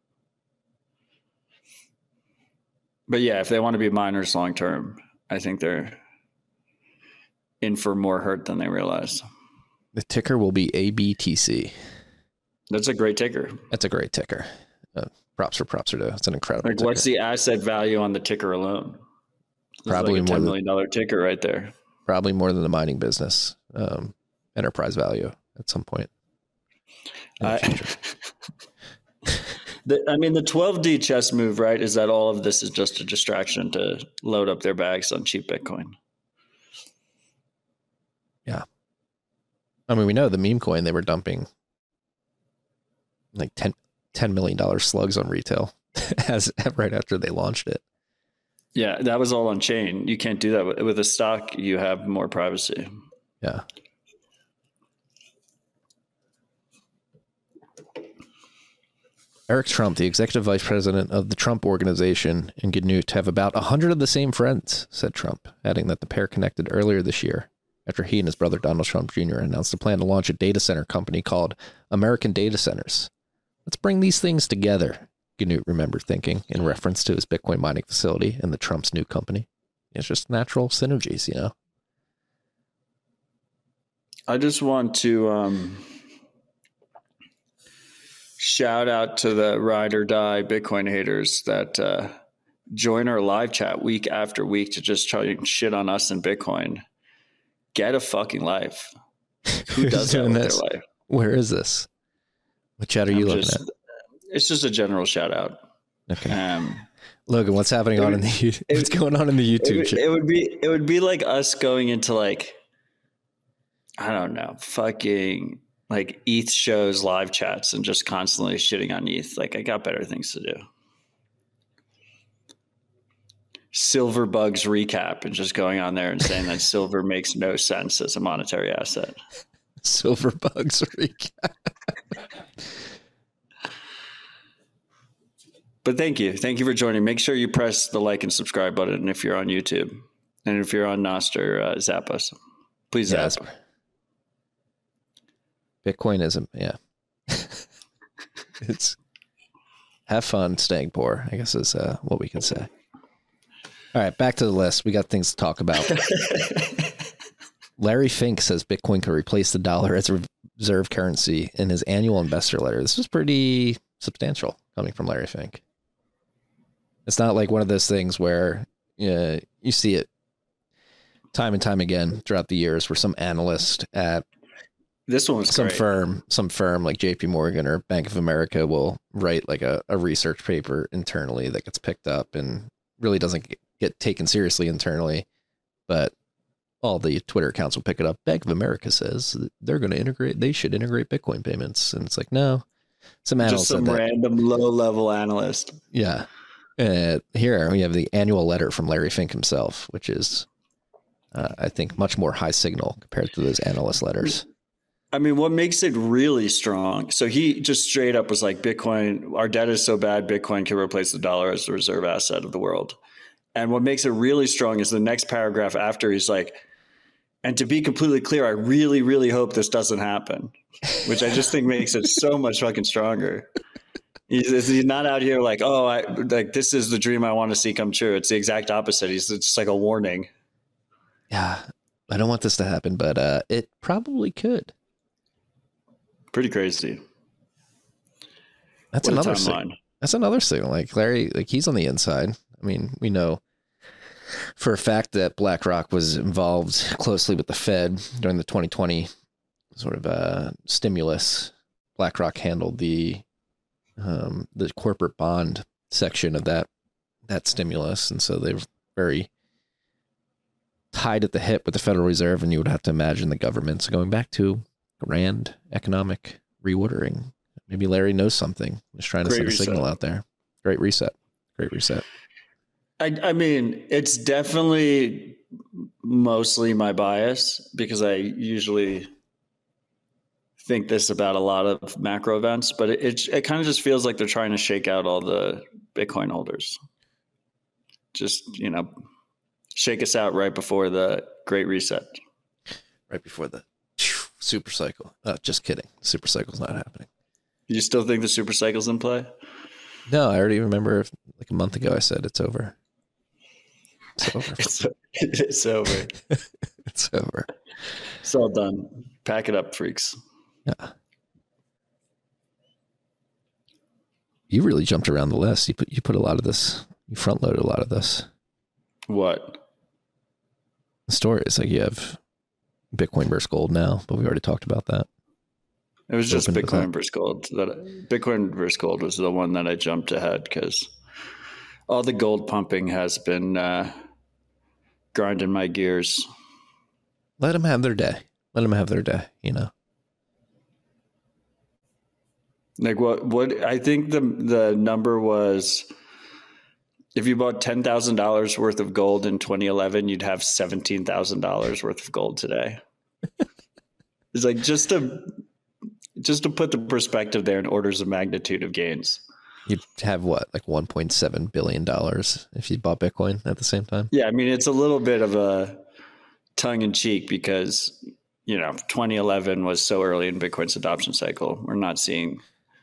But yeah, if they want to be miners long-term, I think they're in for more hurt than they realize. The ticker will be ABTC. That's a great ticker. That's a great ticker. Props are due. It's an incredible ticker. What's the asset value on the ticker alone? Probably like a $10 million ticker right there. Probably more than the mining business enterprise value at some point. The 12D chess move, right, is that all of this is just a distraction to load up their bags on cheap Bitcoin. Yeah. I mean, we know the meme coin, they were dumping like $10 million slugs on retail right after they launched it. Yeah, that was all on chain. You can't do that with a stock. You have more privacy. Yeah. Eric Trump, the executive vice president of the Trump Organization, and Gannett have about 100 of the same friends, said Trump, adding that the pair connected earlier this year after he and his brother Donald Trump Jr. announced a plan to launch a data center company called American Data Centers. Let's bring these things together, Gannett remembered thinking in reference to his Bitcoin mining facility and the Trump's new company. It's just natural synergies, you know? I just want to shout out to the ride or die Bitcoin haters that join our live chat week after week to just try and shit on us and Bitcoin. Get a fucking life. Who does that with their life? Where is this? What chat are you looking at? It's just a general shout out. Okay. Logan, what's happening what's going on in the YouTube chat? It would be like us going into like, I don't know, fucking like ETH shows live chats and just constantly shitting on ETH. Like I got better things to do. Silver bugs recap and just going on there and saying that silver makes no sense as a monetary asset. Silver bugs recap. But thank you for joining. Make sure you press the like and subscribe button if you're on YouTube, and if you're on Nostr, zap us. Please zap. Bitcoinism, yeah. It's have fun staying poor, I guess is what we can say. All right, back to the list. We got things to talk about. Larry Fink says Bitcoin could replace the dollar as a reserve currency in his annual investor letter. This is pretty substantial coming from Larry Fink. It's not like one of those things where you see it time and time again throughout the years where some analyst at this one was some great. firm like JP Morgan or Bank of America will write like a research paper internally that gets picked up and really doesn't get taken seriously internally, but all the Twitter accounts will pick it up. Bank of America says they're going to integrate, they should integrate Bitcoin payments. And it's like, no, some analyst Just some random low-level analyst. Yeah. Here we have the annual letter from Larry Fink himself, which is, I think, much more high signal compared to those analyst letters. I mean, what makes it really strong? So he just straight up was like, Bitcoin, our debt is so bad, Bitcoin can replace the dollar as the reserve asset of the world. And what makes it really strong is the next paragraph after he's like, and to be completely clear, I really, really hope this doesn't happen, which I just think makes it so much fucking stronger. He's not out here like, oh, like this is the dream I want to see come true. It's the exact opposite. It's just like a warning. Yeah, I don't want this to happen, but it probably could. Pretty crazy. That's another thing. That's another thing. Like Larry, like he's on the inside. I mean, we know for a fact that BlackRock was involved closely with the Fed during the 2020 sort of stimulus. BlackRock handled the corporate bond section of that stimulus, and so they're very tied at the hip with the Federal Reserve. And you would have to imagine the government's going back to grand economic reordering. Maybe Larry knows something. He's trying to send a signal out there. Great reset. Great reset. I mean, it's definitely mostly my bias because I usually think this about a lot of macro events, but it kind of just feels like they're trying to shake out all the Bitcoin holders. Just, shake us out right before the Great Reset. Right before the super cycle. Just kidding. Super cycle's not happening. You still think the super cycle's in play? No, I already remember like a month ago I said it's over. It's over. It's over. It's over. It's all done. Pack it up, freaks. Yeah. You really jumped around the list. You put a lot of this. You front loaded a lot of this. What? The story is like you have Bitcoin versus gold now, but we already talked about that. It was just Bitcoin versus gold. Bitcoin versus gold was the one that I jumped ahead because all the gold pumping has been grinding my gears. Let them have their day. Let them have their day, Like what I think the number was, if you bought $10,000 worth of gold in 2011, you'd have $17,000 worth of gold today. It's like just to put the perspective there in orders of magnitude of gains. You'd have what, like $1.7 billion if you bought Bitcoin at the same time? Yeah, I mean, it's a little bit of a tongue in cheek because, 2011 was so early in Bitcoin's adoption cycle. We're not seeing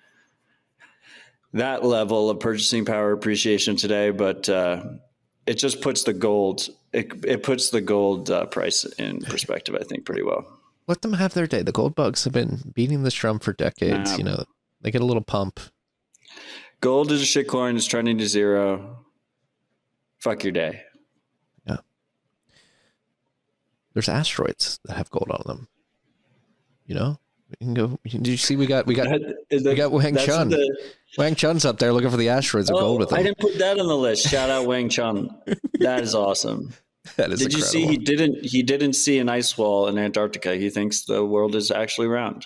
that level of purchasing power appreciation today, but it just puts the gold, it puts the gold price in perspective, I think, pretty well. Let them have their day. The gold bugs have been beating this drum for decades. They get a little pump. Gold is a shitcoin. It's trending to zero. Fuck your day. Yeah. There's asteroids that have gold on them. We can go. Did you see we got Wang Chun. Wang Chun's up there looking for the asteroids of gold with him. I didn't put that on the list. Shout out Wang Chun. That is awesome. That is Did incredible. You see he didn't see an ice wall in Antarctica. He thinks the world is actually round.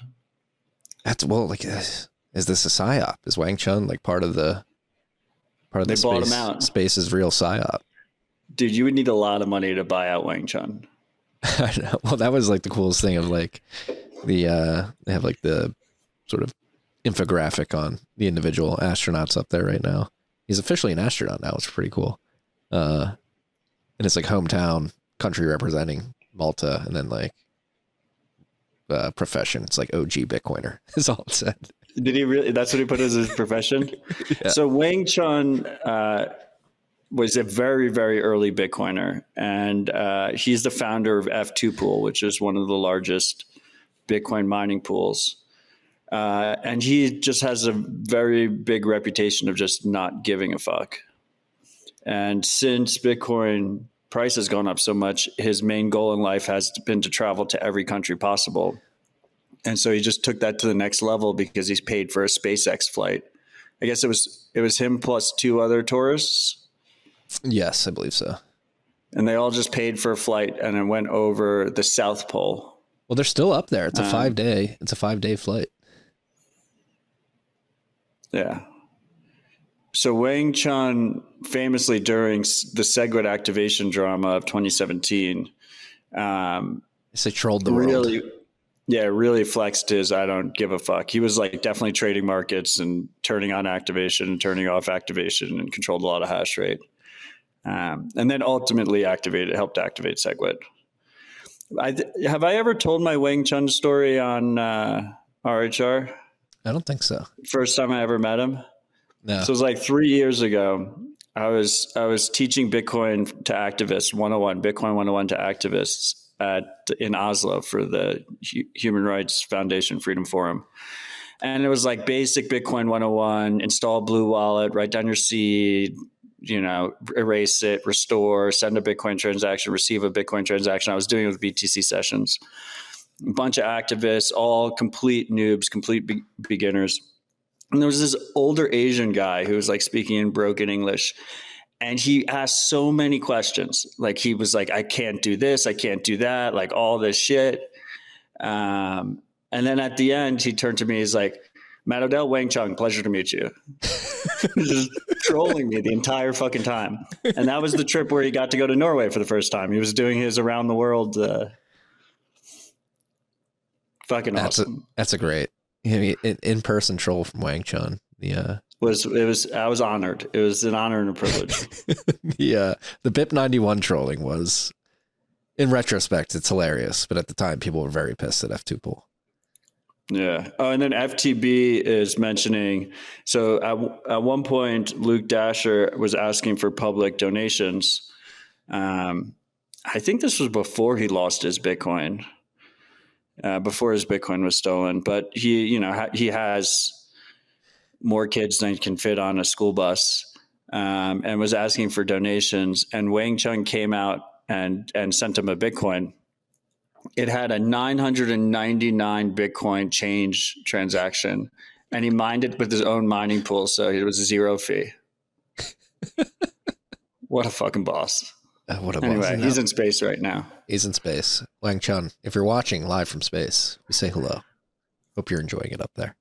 Is this a psyop? Is Wang Chun like part of the They bought him out. Space's real psyop? Dude, you would need a lot of money to buy out Wang Chun. I know. Well, that was like the coolest thing of like they have like the sort of infographic on the individual astronauts up there right now. He's officially an astronaut now. It's pretty cool. And it's like hometown, country representing Malta, and then like profession. It's like OG Bitcoiner is all it said. Did he really? That's what he put as his profession? Yeah. So Wang Chun was a very, very early Bitcoiner. And he's the founder of F2 Pool, which is one of the largest Bitcoin mining pools. And he just has a very big reputation of just not giving a fuck. And since Bitcoin price has gone up so much, his main goal in life has been to travel to every country possible. And so he just took that to the next level because he's paid for a SpaceX flight. I guess it was him plus 2 other tourists. Yes, I believe so. And they all just paid for a flight and then went over the South Pole. Well, they're still up there. It's a 5-day. It's a 5-day flight. Yeah. So Wang Chun famously during the SegWit activation drama of 2017, they trolled the world. Really flexed his I don't give a fuck. He was like definitely trading markets and turning on activation and turning off activation and controlled a lot of hash rate. And then ultimately helped activate SegWit. Have I ever told my Wang Chun story on RHR? I don't think so. First time I ever met him? No. So it was like 3 years ago. I was teaching Bitcoin to activists 101, Bitcoin 101 to activists in Oslo for the Human Rights Foundation Freedom Forum. And it was like basic Bitcoin 101, install Blue Wallet, write down your seed, erase it, restore, send a Bitcoin transaction, receive a Bitcoin transaction. I was doing it with BTC sessions. A bunch of activists, all complete noobs, complete beginners. And there was this older Asian guy who was like speaking in broken English. And he asked so many questions. Like he was like, I can't do this. I can't do that. Like all this shit. And then at the end, he turned to me. He's like, Matt Odell, Wang Chung, pleasure to meet you. Just trolling me the entire fucking time. And that was the trip where he got to go to Norway for the first time. He was doing his around the world. Fucking awesome. That's a great in-person troll from Wang Chun. I was honored. It was an honor and a privilege. The BIP91 trolling was, in retrospect, it's hilarious. But at the time, people were very pissed at F2 Pool. Yeah. Oh, and then FTB is mentioning. So at one point, Luke Dasher was asking for public donations. I think this was before he lost his Bitcoin. Before his Bitcoin was stolen, but he has more kids than can fit on a school bus, and was asking for donations. And Wang Chung came out and sent him a Bitcoin. It had a 999 Bitcoin change transaction, and he mined it with his own mining pool, so it was a 0 fee. What a fucking boss! Anyway, he's in space right now. He's in space. Wang Chun, if you're watching live from space, we say hello. Hope you're enjoying it up there.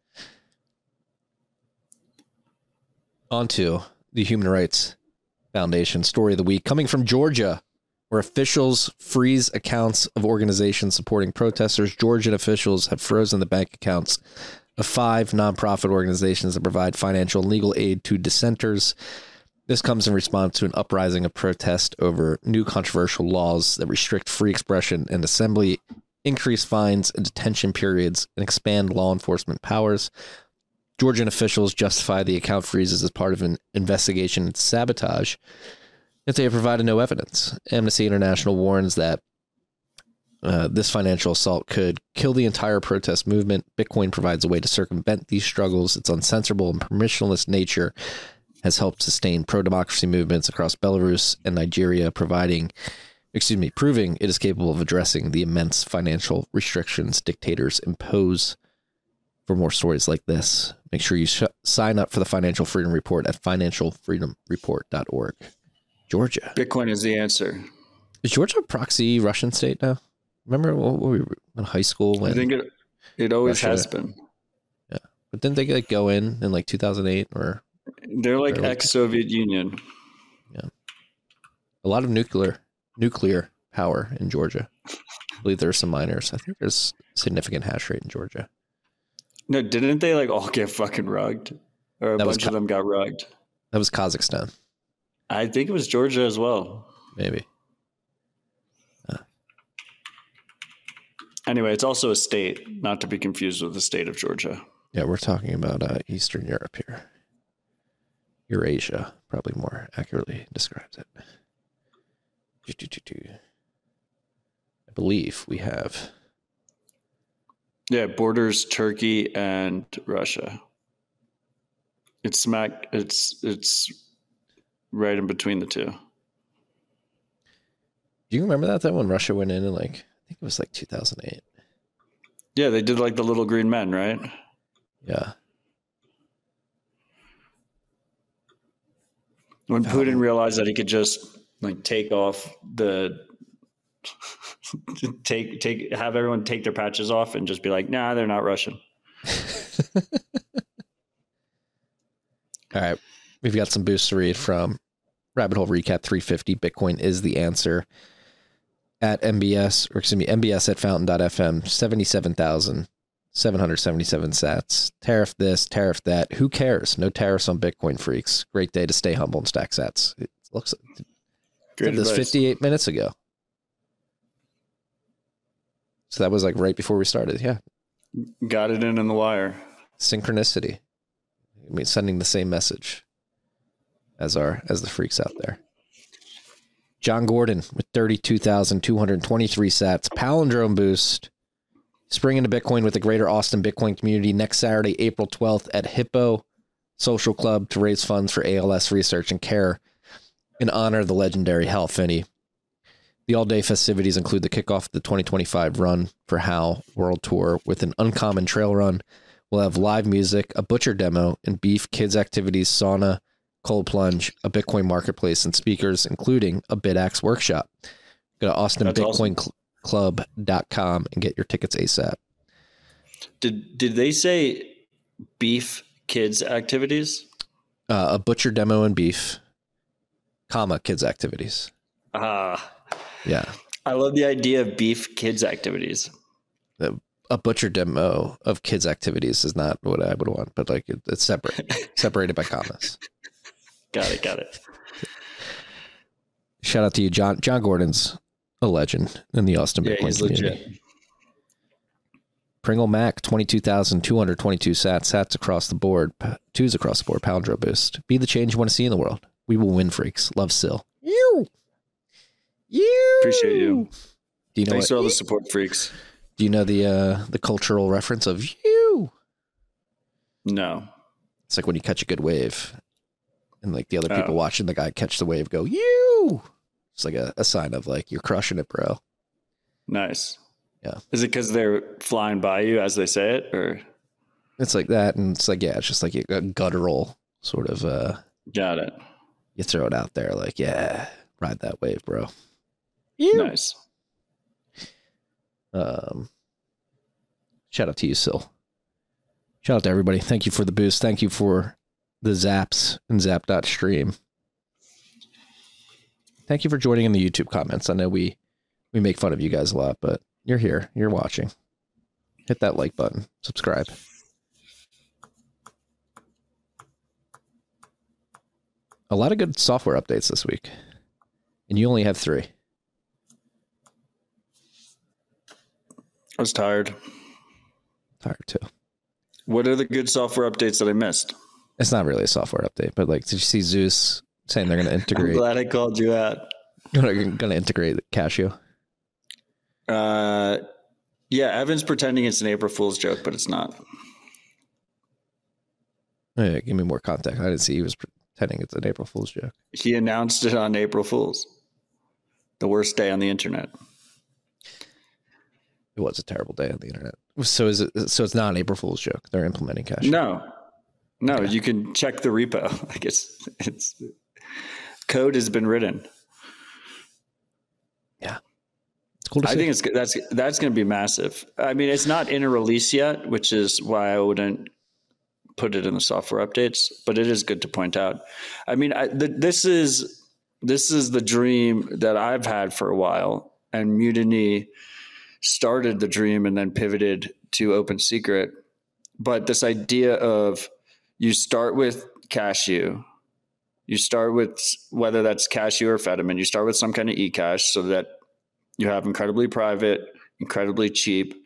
On to the Human Rights Foundation story of the week, coming from Georgia, where officials freeze accounts of organizations supporting protesters. Georgian officials have frozen the bank accounts of 5 nonprofit organizations that provide financial and legal aid to dissenters. This comes in response to an uprising of protest over new controversial laws that restrict free expression and assembly, increase fines and detention periods, and expand law enforcement powers. Georgian officials justify the account freezes as part of an investigation into sabotage, yet they have provided no evidence. Amnesty International warns that this financial assault could kill the entire protest movement. Bitcoin provides a way to circumvent these struggles. Its uncensorable and permissionless nature has helped sustain pro-democracy movements across Belarus and Nigeria, proving it is capable of addressing the immense financial restrictions dictators impose. For more stories like this, make sure you sign up for the Financial Freedom Report at financialfreedomreport.org. Georgia. Bitcoin is the answer. Is Georgia a proxy Russian state now? Remember what we were in high school? I think it always has been. Yeah. But didn't they go in like 2008 or... They're like ex-Soviet Union. Yeah. A lot of nuclear power in Georgia. I believe there's some miners. I think there's significant hash rate in Georgia. No, didn't they like all get fucking rugged? Or a bunch of them got rugged? That was Kazakhstan. I think it was Georgia as well. Maybe. Anyway, it's also a state, not to be confused with the state of Georgia. Yeah, we're talking about Eastern Europe here. Eurasia probably more accurately describes it. I believe we have. Yeah, borders Turkey and Russia. It's right in between the two. Do you remember that when Russia went in like, I think it was like 2008? Yeah, they did like the little green men, right? Yeah. When Putin realized that he could just like take off have everyone take their patches off and just be like, nah, they're not Russian. All right. We've got some boosts to read from Rabbit Hole Recap 350. Bitcoin is the answer at MBS at fountain.fm, 77,777 sats. Tariff this, tariff that. Who cares? No tariffs on Bitcoin freaks. Great day to stay humble and stack sats. It looks like this 58 minutes ago. So that was like right before we started. Yeah. Got it in the wire. Synchronicity. I mean, sending the same message as the freaks out there. John Gordon with 32,223 sats. Palindrome boost. Spring into Bitcoin with the Greater Austin Bitcoin community next Saturday, April 12th at Hippo Social Club to raise funds for ALS research and care in honor of the legendary Hal Finney. The all-day festivities include the kickoff of the 2025 Run for Hal World Tour with an uncommon trail run. We'll have live music, a butcher demo, and beef, kids activities, sauna, cold plunge, a Bitcoin marketplace, and speakers, including a BitAxe workshop. Go to austinbitcoinclub.com and get your tickets ASAP. Did they say beef, kids activities? A butcher demo and beef, kids activities. Yeah. I love the idea of beef, kids activities. A butcher demo of kids activities is not what I would want, but like it's separated by commas. Got it. Shout out to you, John. John Gordon's a legend in the Austin Bitcoin community. Legit. Pringle Mac, 22,222 sats across the board. Twos across the board. Palindrome boost. Be the change you want to see in the world. We will win, freaks. Love Sil. You. Appreciate you. Do you know Thanks for all the support, freaks. Do you know the cultural reference of you? No. It's like when you catch a good wave and like the other people watching the guy catch the wave go, you. It's like a sign of like, you're crushing it, bro. Nice. Yeah. Is it because they're flying by you as they say it, or? It's like that. And it's like, yeah, it's just like a guttural sort of, got it. You throw it out there like, yeah, ride that wave, bro. Nice. Shout out to you, Sil. Shout out to everybody. Thank you for the boost. Thank you for the zaps and zap.stream. Thank you for joining in the YouTube comments. I know we make fun of you guys a lot, but you're here. You're watching. Hit that like button. Subscribe. A lot of good software updates this week. And you only have 3. I was tired. Tired too. What are the good software updates that I missed? It's not really a software update, but like, did you see Zeus saying they're going to integrate? I'm glad I called you out. Going to integrate Cashew. Yeah, Evan's pretending it's an April Fool's joke, but it's not. Yeah, give me more context. I didn't see he was pretending it's an April Fool's joke. He announced it on April Fool's. The worst day on the internet. It was a terrible day on the internet. So it's not an April Fool's joke. They're implementing Cashew. No, okay. You can check the repo. I guess it's code has been written. Yeah. It's cool to see. I think that's going to be massive. I mean, it's not in a release yet, which is why I wouldn't put it in the software updates, but it is good to point out. I mean, this is the dream that I've had for a while, and Mutiny started the dream and then pivoted to Open Secret. But this idea of you start with Cashew, you start with whether that's Cashew or Fedimint, you start with some kind of eCash so that you have incredibly private, incredibly cheap,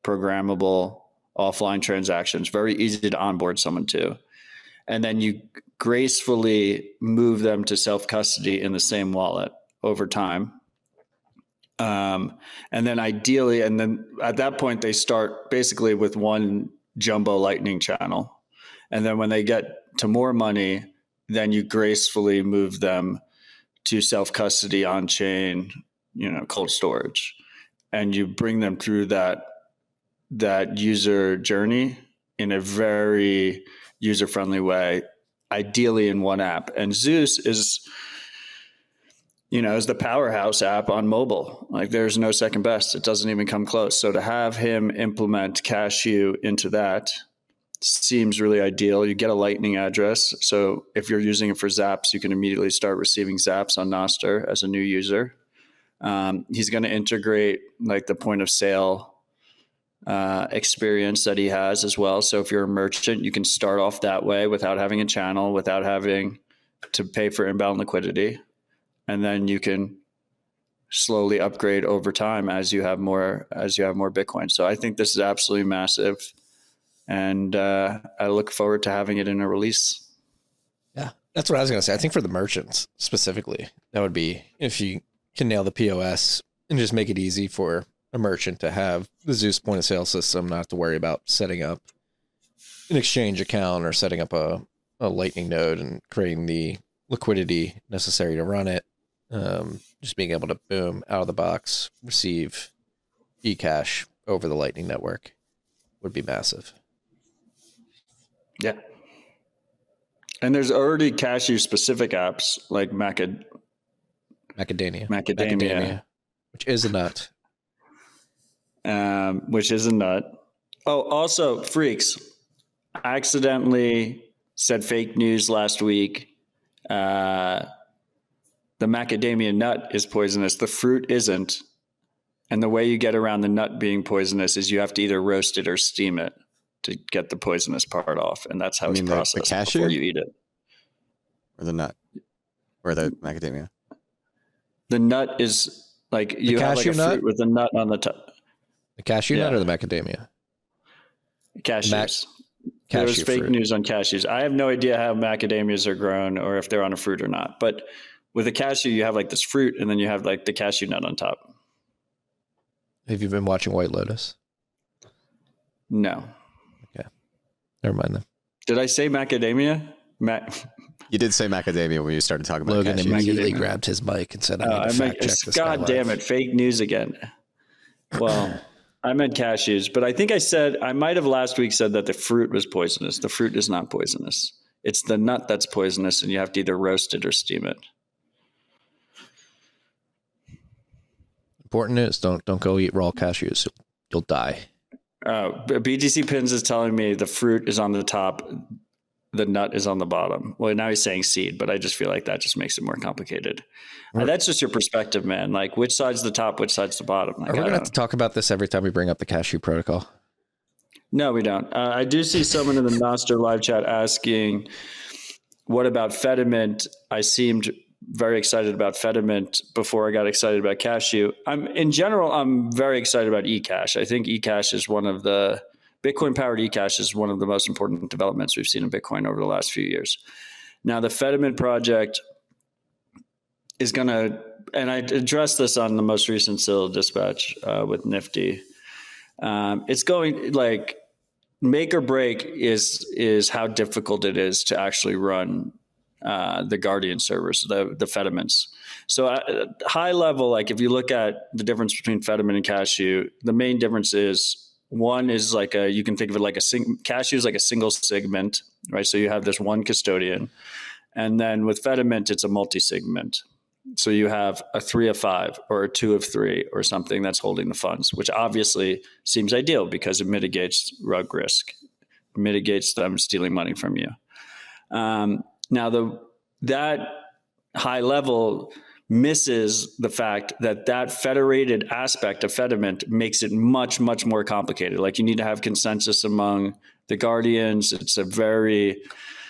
programmable offline transactions, very easy to onboard someone to. And then you gracefully move them to self-custody in the same wallet over time. And then ideally, and then at that point, they start basically with one jumbo Lightning channel. And then when they get to more money, then you gracefully move them to self-custody on chain, cold storage. And you bring them through that user journey in a very user-friendly way, ideally in one app. And Zeus is the powerhouse app on mobile. Like, there's no second best. It doesn't even come close. So to have him implement Cashew into that seems really ideal. You get a Lightning address. So if you're using it for Zaps, you can immediately start receiving Zaps on Nostr as a new user. He's going to integrate like the point of sale experience that he has as well. So if you're a merchant, you can start off that way without having a channel, without having to pay for inbound liquidity. And then you can slowly upgrade over time as you have more Bitcoin. So I think this is absolutely massive. And I look forward to having it in a release. Yeah, that's what I was going to say. I think for the merchants specifically, that would be if you can nail the POS and just make it easy for a merchant to have the Zeus point of sale system, not have to worry about setting up an exchange account or setting up a Lightning node and creating the liquidity necessary to run it. Just being able to boom out of the box, receive eCash over the Lightning network would be massive. Yeah. And there's already Cashew specific apps like Macadamia, which is a nut. Which is a nut. Oh, also, freaks. I accidentally said fake news last week. The macadamia nut is poisonous. The fruit isn't. And the way you get around the nut being poisonous is you have to either roast it or steam it to get the poisonous part off. And that's how it's processed before you eat it. Or the nut? Or the macadamia? The nut is like you have like a fruit with a nut on the top. The cashew nut or the macadamia? Cashews. There was fake news on cashews. I have no idea how macadamias are grown or if they're on a fruit or not. But with a cashew, you have like this fruit and then you have like the cashew nut on top. Have you been watching White Lotus? No. Okay. Never mind then. Did I say macadamia? You did say macadamia when you started talking about Logan cashews. immediately grabbed his mic and said, I need to fact check this guy. God damn it. Fake news again. Well, I meant cashews, but I think I might have last week said that the fruit was poisonous. The fruit is not poisonous. It's the nut that's poisonous, and you have to either roast it or steam it. Important news: don't go eat raw cashews. You'll die. BTC Pins is telling me the fruit is on the top, the nut is on the bottom. Well, now he's saying seed, but I just feel like that just makes it more complicated. That's just your perspective, man. Like, which side's the top, which side's the bottom? Like, Are we going to have to talk about this every time we bring up the cashew protocol? No, we don't. I do see someone in the Nostr live chat asking, what about Fedimint? I seemed very excited about Fedimint before I got excited about Cashew. In general, I'm very excited about eCash. I think eCash is Bitcoin-powered eCash is one of the most important developments we've seen in Bitcoin over the last few years. Now, the Fedimint project is going to, and I addressed this on the most recent Citadel Dispatch with Nifty. It's going like make or break is how difficult it is to actually run the Guardian servers, the Fedimints. So at high level, like if you look at the difference between Fedimint and Cashew, the main difference is one is like you can think of it like Cashew is like a single segment, right? So you have this one custodian. And then with Fedimint, it's a multi-segment. So you have a 3 of 5 or a 2 of 3 or something that's holding the funds, which obviously seems ideal because it mitigates rug risk, mitigates them stealing money from you. Now, that high level misses the fact that federated aspect of Fedimint makes it much, much more complicated. Like you need to have consensus among the guardians. It's a very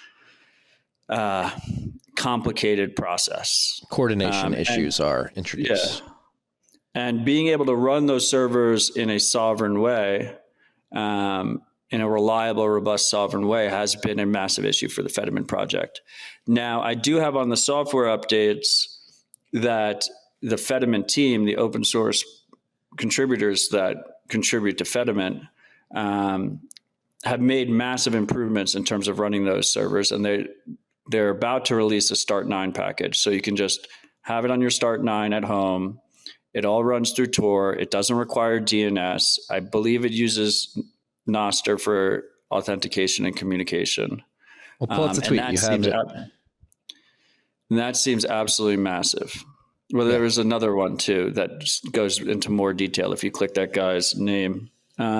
complicated process. Coordination issues are introduced. Yeah. And being able to run those servers in a sovereign way in a reliable, robust, sovereign way has been a massive issue for the Fedimint project. Now, I do have on the software updates that the Fedimint team, the open source contributors that contribute to Fedimint, have made massive improvements in terms of running those servers, and they're about to release a Start9 package. So you can just have it on your Start9 at home. It all runs through Tor. It doesn't require DNS. I believe it uses Nostr for authentication and communication. Well, pull up the tweet. You have it. And that seems absolutely massive. Well, there was another one too that just goes into more detail if you click that guy's name.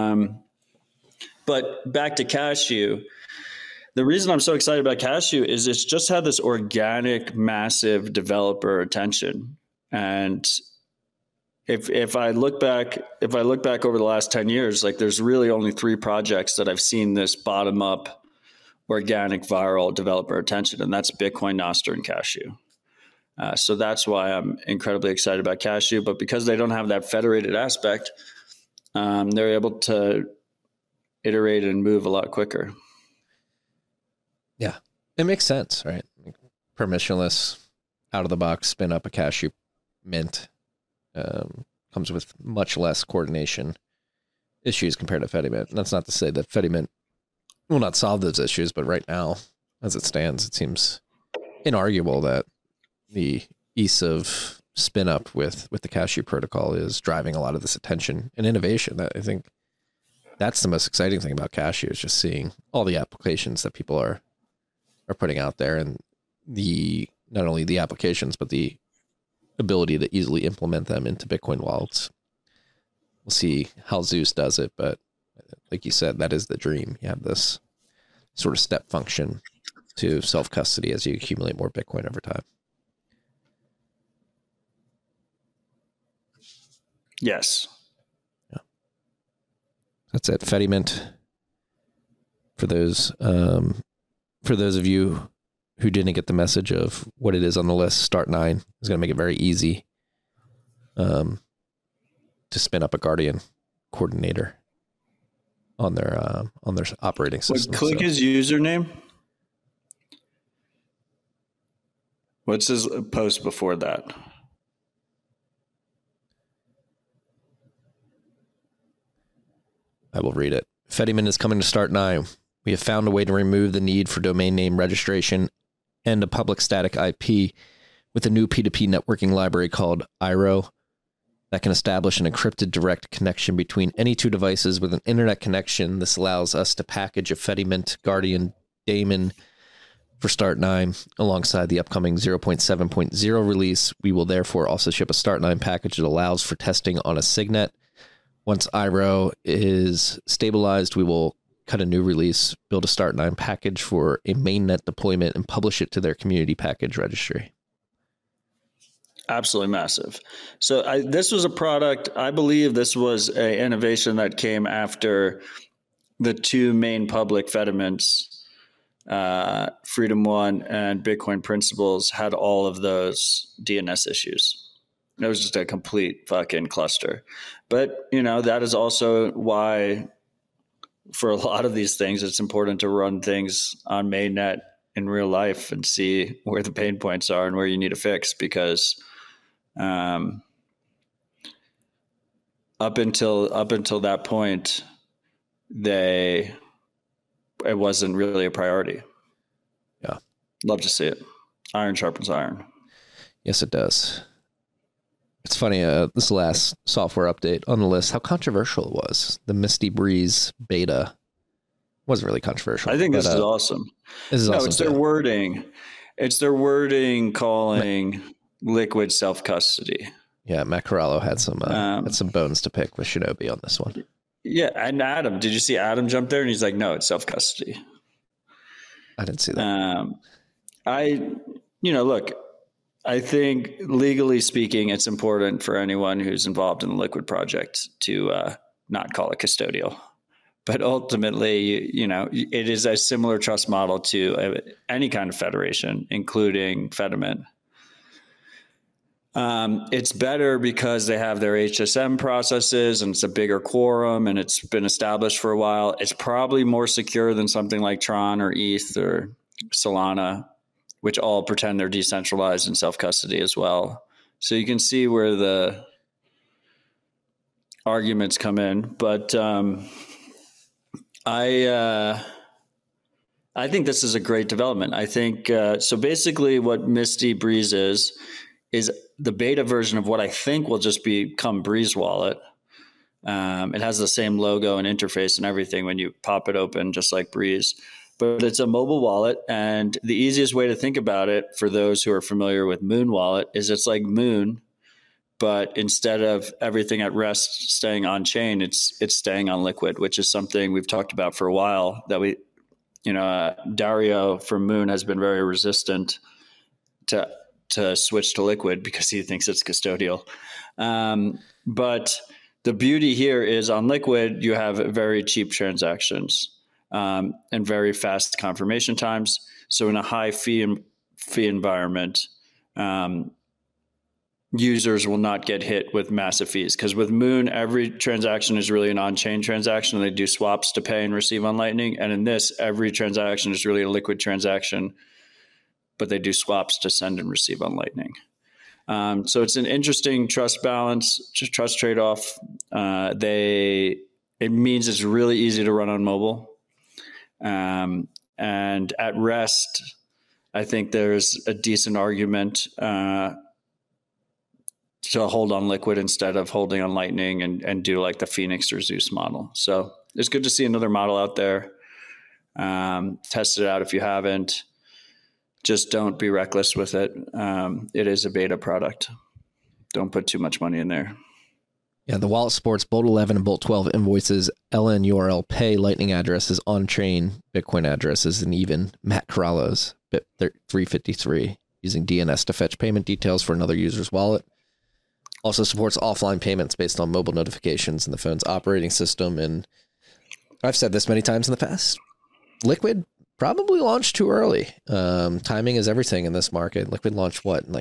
But back to Cashew. The reason I'm so excited about Cashew is it's just had this organic, massive developer attention. And if I look back over the last 10 years, like there's really only 3 projects that I've seen this bottom up, organic, viral developer attention, and that's Bitcoin, Nostr, and Cashew. So that's why I'm incredibly excited about Cashew. But because they don't have that federated aspect, they're able to iterate and move a lot quicker. Yeah, it makes sense, right? Permissionless, out of the box, spin up a Cashew mint. Comes with much less coordination issues compared to Fedimint. And that's not to say that Fedimint will not solve those issues, but right now, as it stands, it seems inarguable that the ease of spin up with the Cashew protocol is driving a lot of this attention and innovation. That I think that's the most exciting thing about Cashew, is just seeing all the applications that people are putting out there, and not only the applications, but the ability to easily implement them into Bitcoin wallets. We'll see how Zeus does it, but like you said, that is the dream. You have this sort of step function to self-custody as you accumulate more Bitcoin over time. Yes. Yeah. That's it. Fedimint. For those of you who didn't get the message of what it is on the list, Start9 is going to make it very easy to spin up a Guardian coordinator on their operating system. Click his username. What's his post before that? I will read it. Fedimint is coming to Start9. We have found a way to remove the need for domain name registration and a public static IP with a new P2P networking library called IRO that can establish an encrypted direct connection between any 2 devices with an internet connection. This allows us to package a Fedimint Guardian daemon for Start9 alongside the upcoming 0.7.0 release. We will therefore also ship a Start9 package that allows for testing on a Signet. Once IRO is stabilized, we will cut a new release, build a Start9 package for a mainnet deployment, and publish it to their community package registry. Absolutely massive. So this was a product, I believe this was an innovation that came after the 2 main public Fedimints, Freedom One and Bitcoin Principles, had all of those DNS issues. It was just a complete fucking cluster. But, that is also why for a lot of these things, it's important to run things on mainnet in real life and see where the pain points are and where you need to fix, because up until that point, it wasn't really a priority. Yeah. Love to see it. Iron sharpens iron. Yes, it does. It's funny, this last software update on the list, how controversial it was. The Misty Breeze beta wasn't really controversial. I think this is awesome. This is awesome. It's their wording. It's their wording calling Liquid self-custody. Yeah, Matt Corallo had some bones to pick with Shinobi on this one. Yeah, and Adam, did you see Adam jump there? And he's like, no, it's self-custody. I didn't see that. Look, I think legally speaking, it's important for anyone who's involved in the Liquid project to not call it custodial. But ultimately, it is a similar trust model to any kind of federation, including Fedimint. It's better because they have their HSM processes and it's a bigger quorum and it's been established for a while. It's probably more secure than something like Tron or ETH or Solana, which all pretend they're decentralized and self-custody as well. So you can see where the arguments come in. But I think this is a great development. I think so. Basically, what Misty Breeze is the beta version of what I think will just become Breeze Wallet. It has the same logo and interface and everything when you pop it open, just like Breeze. But it's a mobile wallet, and the easiest way to think about it for those who are familiar with Moon Wallet is it's like Moon, but instead of everything at rest staying on chain, it's staying on Liquid, which is something we've talked about for a while. That Dario from Moon has been very resistant to switch to Liquid because he thinks it's custodial. But the beauty here is on Liquid, you have very cheap transactions and very fast confirmation times. So in a high fee environment, users will not get hit with massive fees. Because with Moon, every transaction is really an on-chain transaction. They do swaps to pay and receive on Lightning. And in this, every transaction is really a Liquid transaction, but they do swaps to send and receive on Lightning. So it's an interesting trust balance, trust trade-off. It means it's really easy to run on mobile. And at rest, I think there's a decent argument to hold on Liquid instead of holding on Lightning and do like the Phoenix or Zeus model. So it's good to see another model out there. Test it out if you haven't. Just don't be reckless with it. It is a beta product. Don't put too much money in there. Yeah, the wallet supports Bolt 11 and Bolt 12 invoices, LN URL pay, Lightning addresses, on-chain Bitcoin addresses, and even Matt Corallo's BIP 353 using DNS to fetch payment details for another user's wallet. Also supports offline payments based on mobile notifications in the phone's operating system. And I've said this many times in the past. Liquid probably launched too early. Timing is everything in this market. Liquid launched what, in like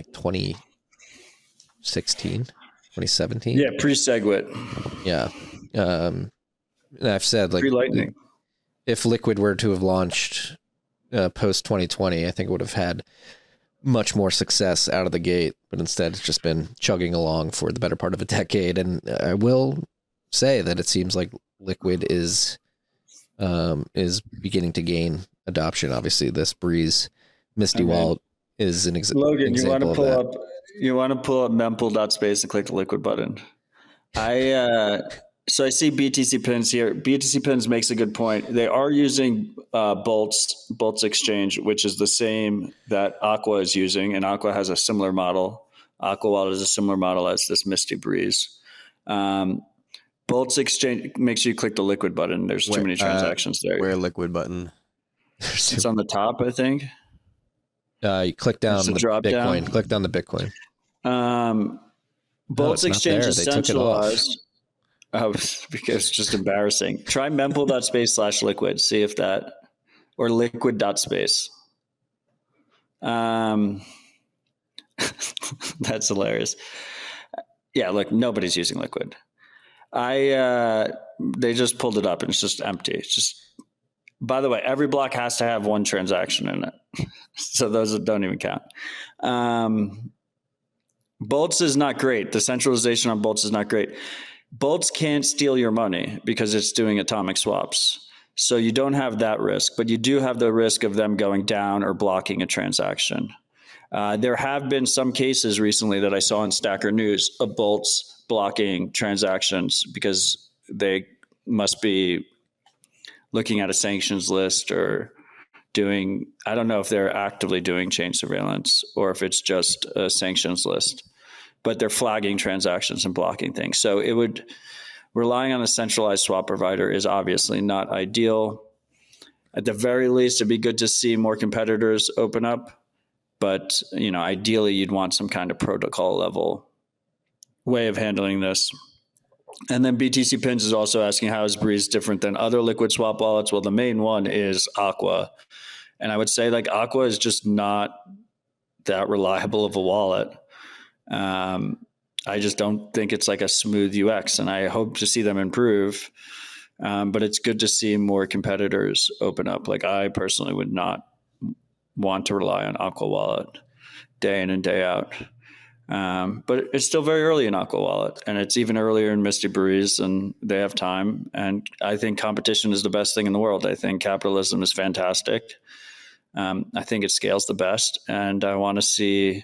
2016, 2017? Yeah, pre-SegWit. Yeah. And I've said, like, pre-Lightning. If Liquid were to have launched post 2020, I think it would have had much more success out of the gate, but instead it's just been chugging along for the better part of a decade. And I will say that it seems like Liquid is beginning to gain adoption. Obviously, this Breeze Misty Wallet is an Logan, example of that. You want to pull up mempool.space and click the Liquid button. So I see BTC Pins here. BTC Pins makes a good point. They are using Bolt's exchange, which is the same that Aqua is using, and Aqua has a similar model. Aqua Wallet is a similar model as this Misty Breeze. Bolt's exchange makes you click the Liquid button. There's too many transactions there. Where Liquid button? It's on the top, I think. You click down the Bitcoin. Down. Click down the Bitcoin. Bolt's exchange is centralized. Oh, because it's just embarrassing. Try mempool.space/liquid. See if that, or liquid.space. That's hilarious. Yeah, look, nobody's using Liquid. They just pulled it up and it's just empty. It's just, by the way, every block has to have one transaction in it. So those don't even count. Bolts is not great. The centralization on Bolts is not great. Bolts can't steal your money because it's doing atomic swaps. So you don't have that risk, but you do have the risk of them going down or blocking a transaction. There have been some cases recently that I saw in Stacker News of Bolts blocking transactions because they must be looking at a sanctions list or doing, I don't know if they're actively doing chain surveillance or if it's just a sanctions list, but they're flagging transactions and blocking things. So relying on a centralized swap provider is obviously not ideal. At the very least, it'd be good to see more competitors open up, but ideally you'd want some kind of protocol level way of handling this. And then BTC Pins is also asking, how is Breeze different than other liquid swap wallets? Well, the main one is Aqua. And I would say Aqua is just not that reliable of a wallet. I just don't think it's like a smooth UX, and I hope to see them improve. But it's good to see more competitors open up. Like I personally would not want to rely on Aqua Wallet day in and day out. But it's still very early in Aqua Wallet, and it's even earlier in Misty Breeze, and they have time. And I think competition is the best thing in the world. I think capitalism is fantastic. I think it scales the best, and I want to see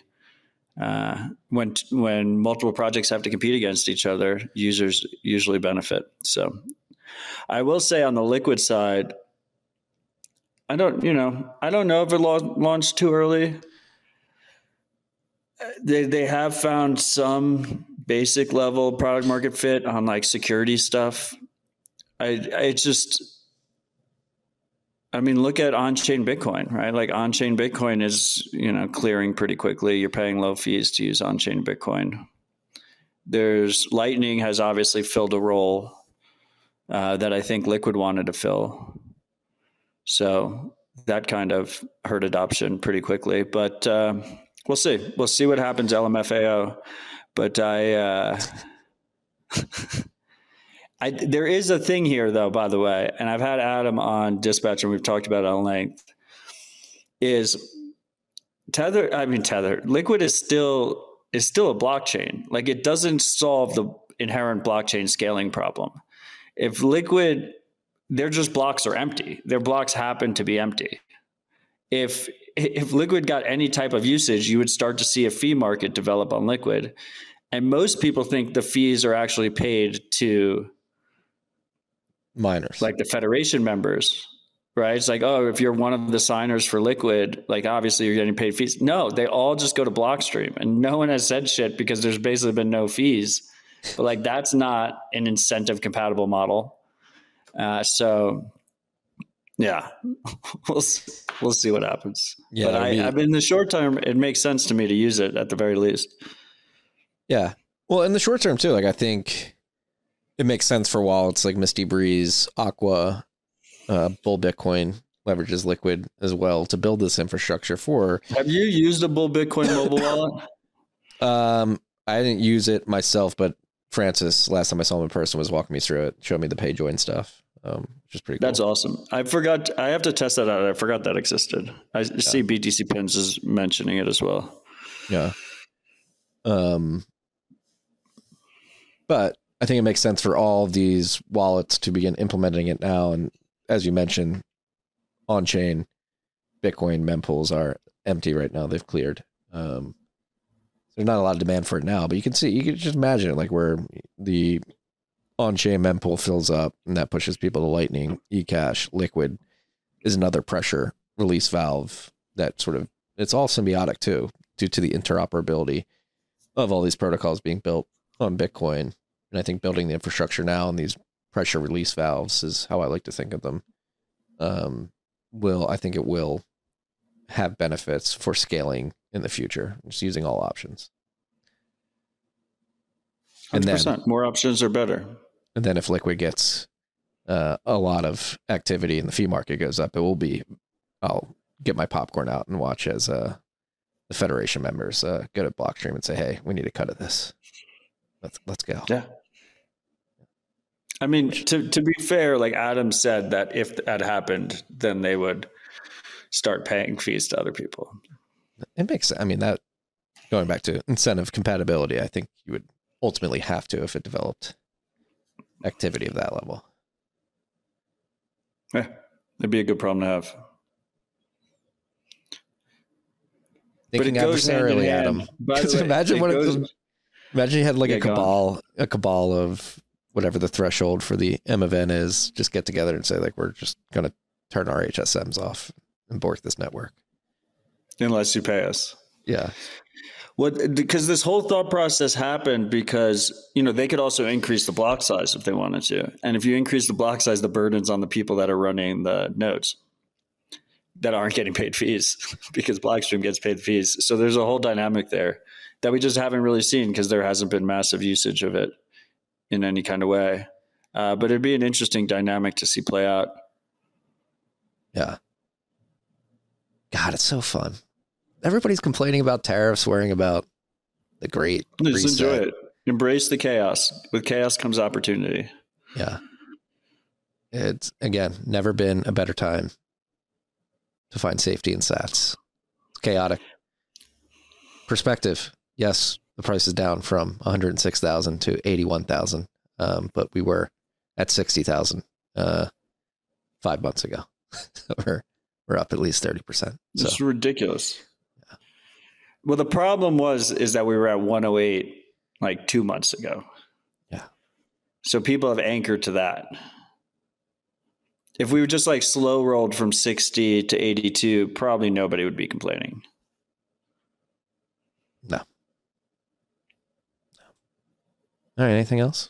when multiple projects have to compete against each other, users usually benefit. So I will say on the Liquid side, I don't know if it launched too early. They have found some basic level product market fit on like security stuff. Look at on-chain Bitcoin, right? Like on-chain Bitcoin is, clearing pretty quickly. You're paying low fees to use on-chain Bitcoin. There's Lightning has obviously filled a role that I think Liquid wanted to fill. So that kind of hurt adoption pretty quickly, but we'll see. We'll see what happens LMFAO. But there is a thing here, though, by the way, and I've had Adam on Dispatch, and we've talked about it at length, is Tether. Liquid is still a blockchain. Like, it doesn't solve the inherent blockchain scaling problem. If Liquid, their just blocks are empty. Their blocks happen to be empty. If Liquid got any type of usage, you would start to see a fee market develop on Liquid. And most people think the fees are actually paid to miners, like the Federation members, right? It's like, oh, if you're one of the signers for Liquid, like obviously you're getting paid fees. No, they all just go to Blockstream, and no one has said shit because there's basically been no fees. But like, that's not an incentive compatible model. So yeah, we'll see what happens. Yeah, but in the short term, it makes sense to me to use it at the very least. Yeah. Well, in the short term too, like I think it makes sense for wallets like Misty Breeze, Aqua, Bull Bitcoin leverages Liquid as well to build this infrastructure for. Have you used a Bull Bitcoin mobile wallet? I didn't use it myself, but Francis, last time I saw him in person, was walking me through it, showed me the pay join stuff, which is pretty cool. That's awesome. I have to test that out. I forgot that existed. I see BTC Pins is mentioning it as well. Yeah. But I think it makes sense for all of these wallets to begin implementing it now. And as you mentioned, on-chain Bitcoin mempools are empty right now. They've cleared. There's not a lot of demand for it now, but you can just imagine it, like where the on-chain mempool fills up and that pushes people to Lightning, eCash, Liquid is another pressure release valve that sort of, it's all symbiotic too, due to the interoperability of all these protocols being built on Bitcoin. And I think building the infrastructure now and these pressure release valves is how I like to think of them. I think it will have benefits for scaling in the future, just using all options. 100%. And then more options are better. And then if Liquid gets a lot of activity and the fee market goes up, I'll get my popcorn out and watch as the Federation members go to Blockstream and say, hey, we need a cut of this. Let's go. Yeah. I mean, to be fair, like Adam said, that if that happened, then they would start paying fees to other people. It makes sense. I mean, that going back to incentive compatibility, I think you would ultimately have to if it developed activity of that level. Yeah, it'd be a good problem to have. Thinking adversarially, Adam. Because imagine imagine you had like a cabal of whatever the threshold for the M of N is, just get together and say, like, we're just going to turn our HSMs off and bork this network. Unless you pay us. Yeah. Because this whole thought process happened because, they could also increase the block size if they wanted to. And if you increase the block size, the burden's on the people that are running the nodes that aren't getting paid fees because Blockstream gets paid fees. So there's a whole dynamic there that we just haven't really seen because there hasn't been massive usage of it in any kind of way. But it'd be an interesting dynamic to see play out. Yeah. God, it's so fun. Everybody's complaining about tariffs, worrying about the great Just reset. enjoy it. Embrace the chaos. With chaos comes opportunity. Yeah. It's, again, never been a better time to find safety in sats. It's chaotic. Perspective. Yes, the price is down from 106,000 to 81,000. But we were at 60,000 5 months ago. we're up at least 30%. It's ridiculous. Yeah. Well, the problem is that we were at 108 like 2 months ago. Yeah. So people have anchored to that. If we were just like slow rolled from 60 to 82, probably nobody would be complaining. No. All right. Anything else?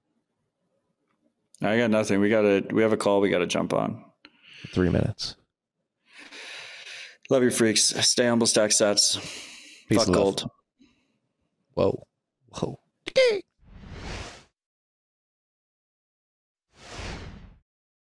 I got nothing. We have a call. We got to jump on. 3 minutes. Love you, freaks. Stay humble, stack sats. Peace Fuck and love. gold. Whoa.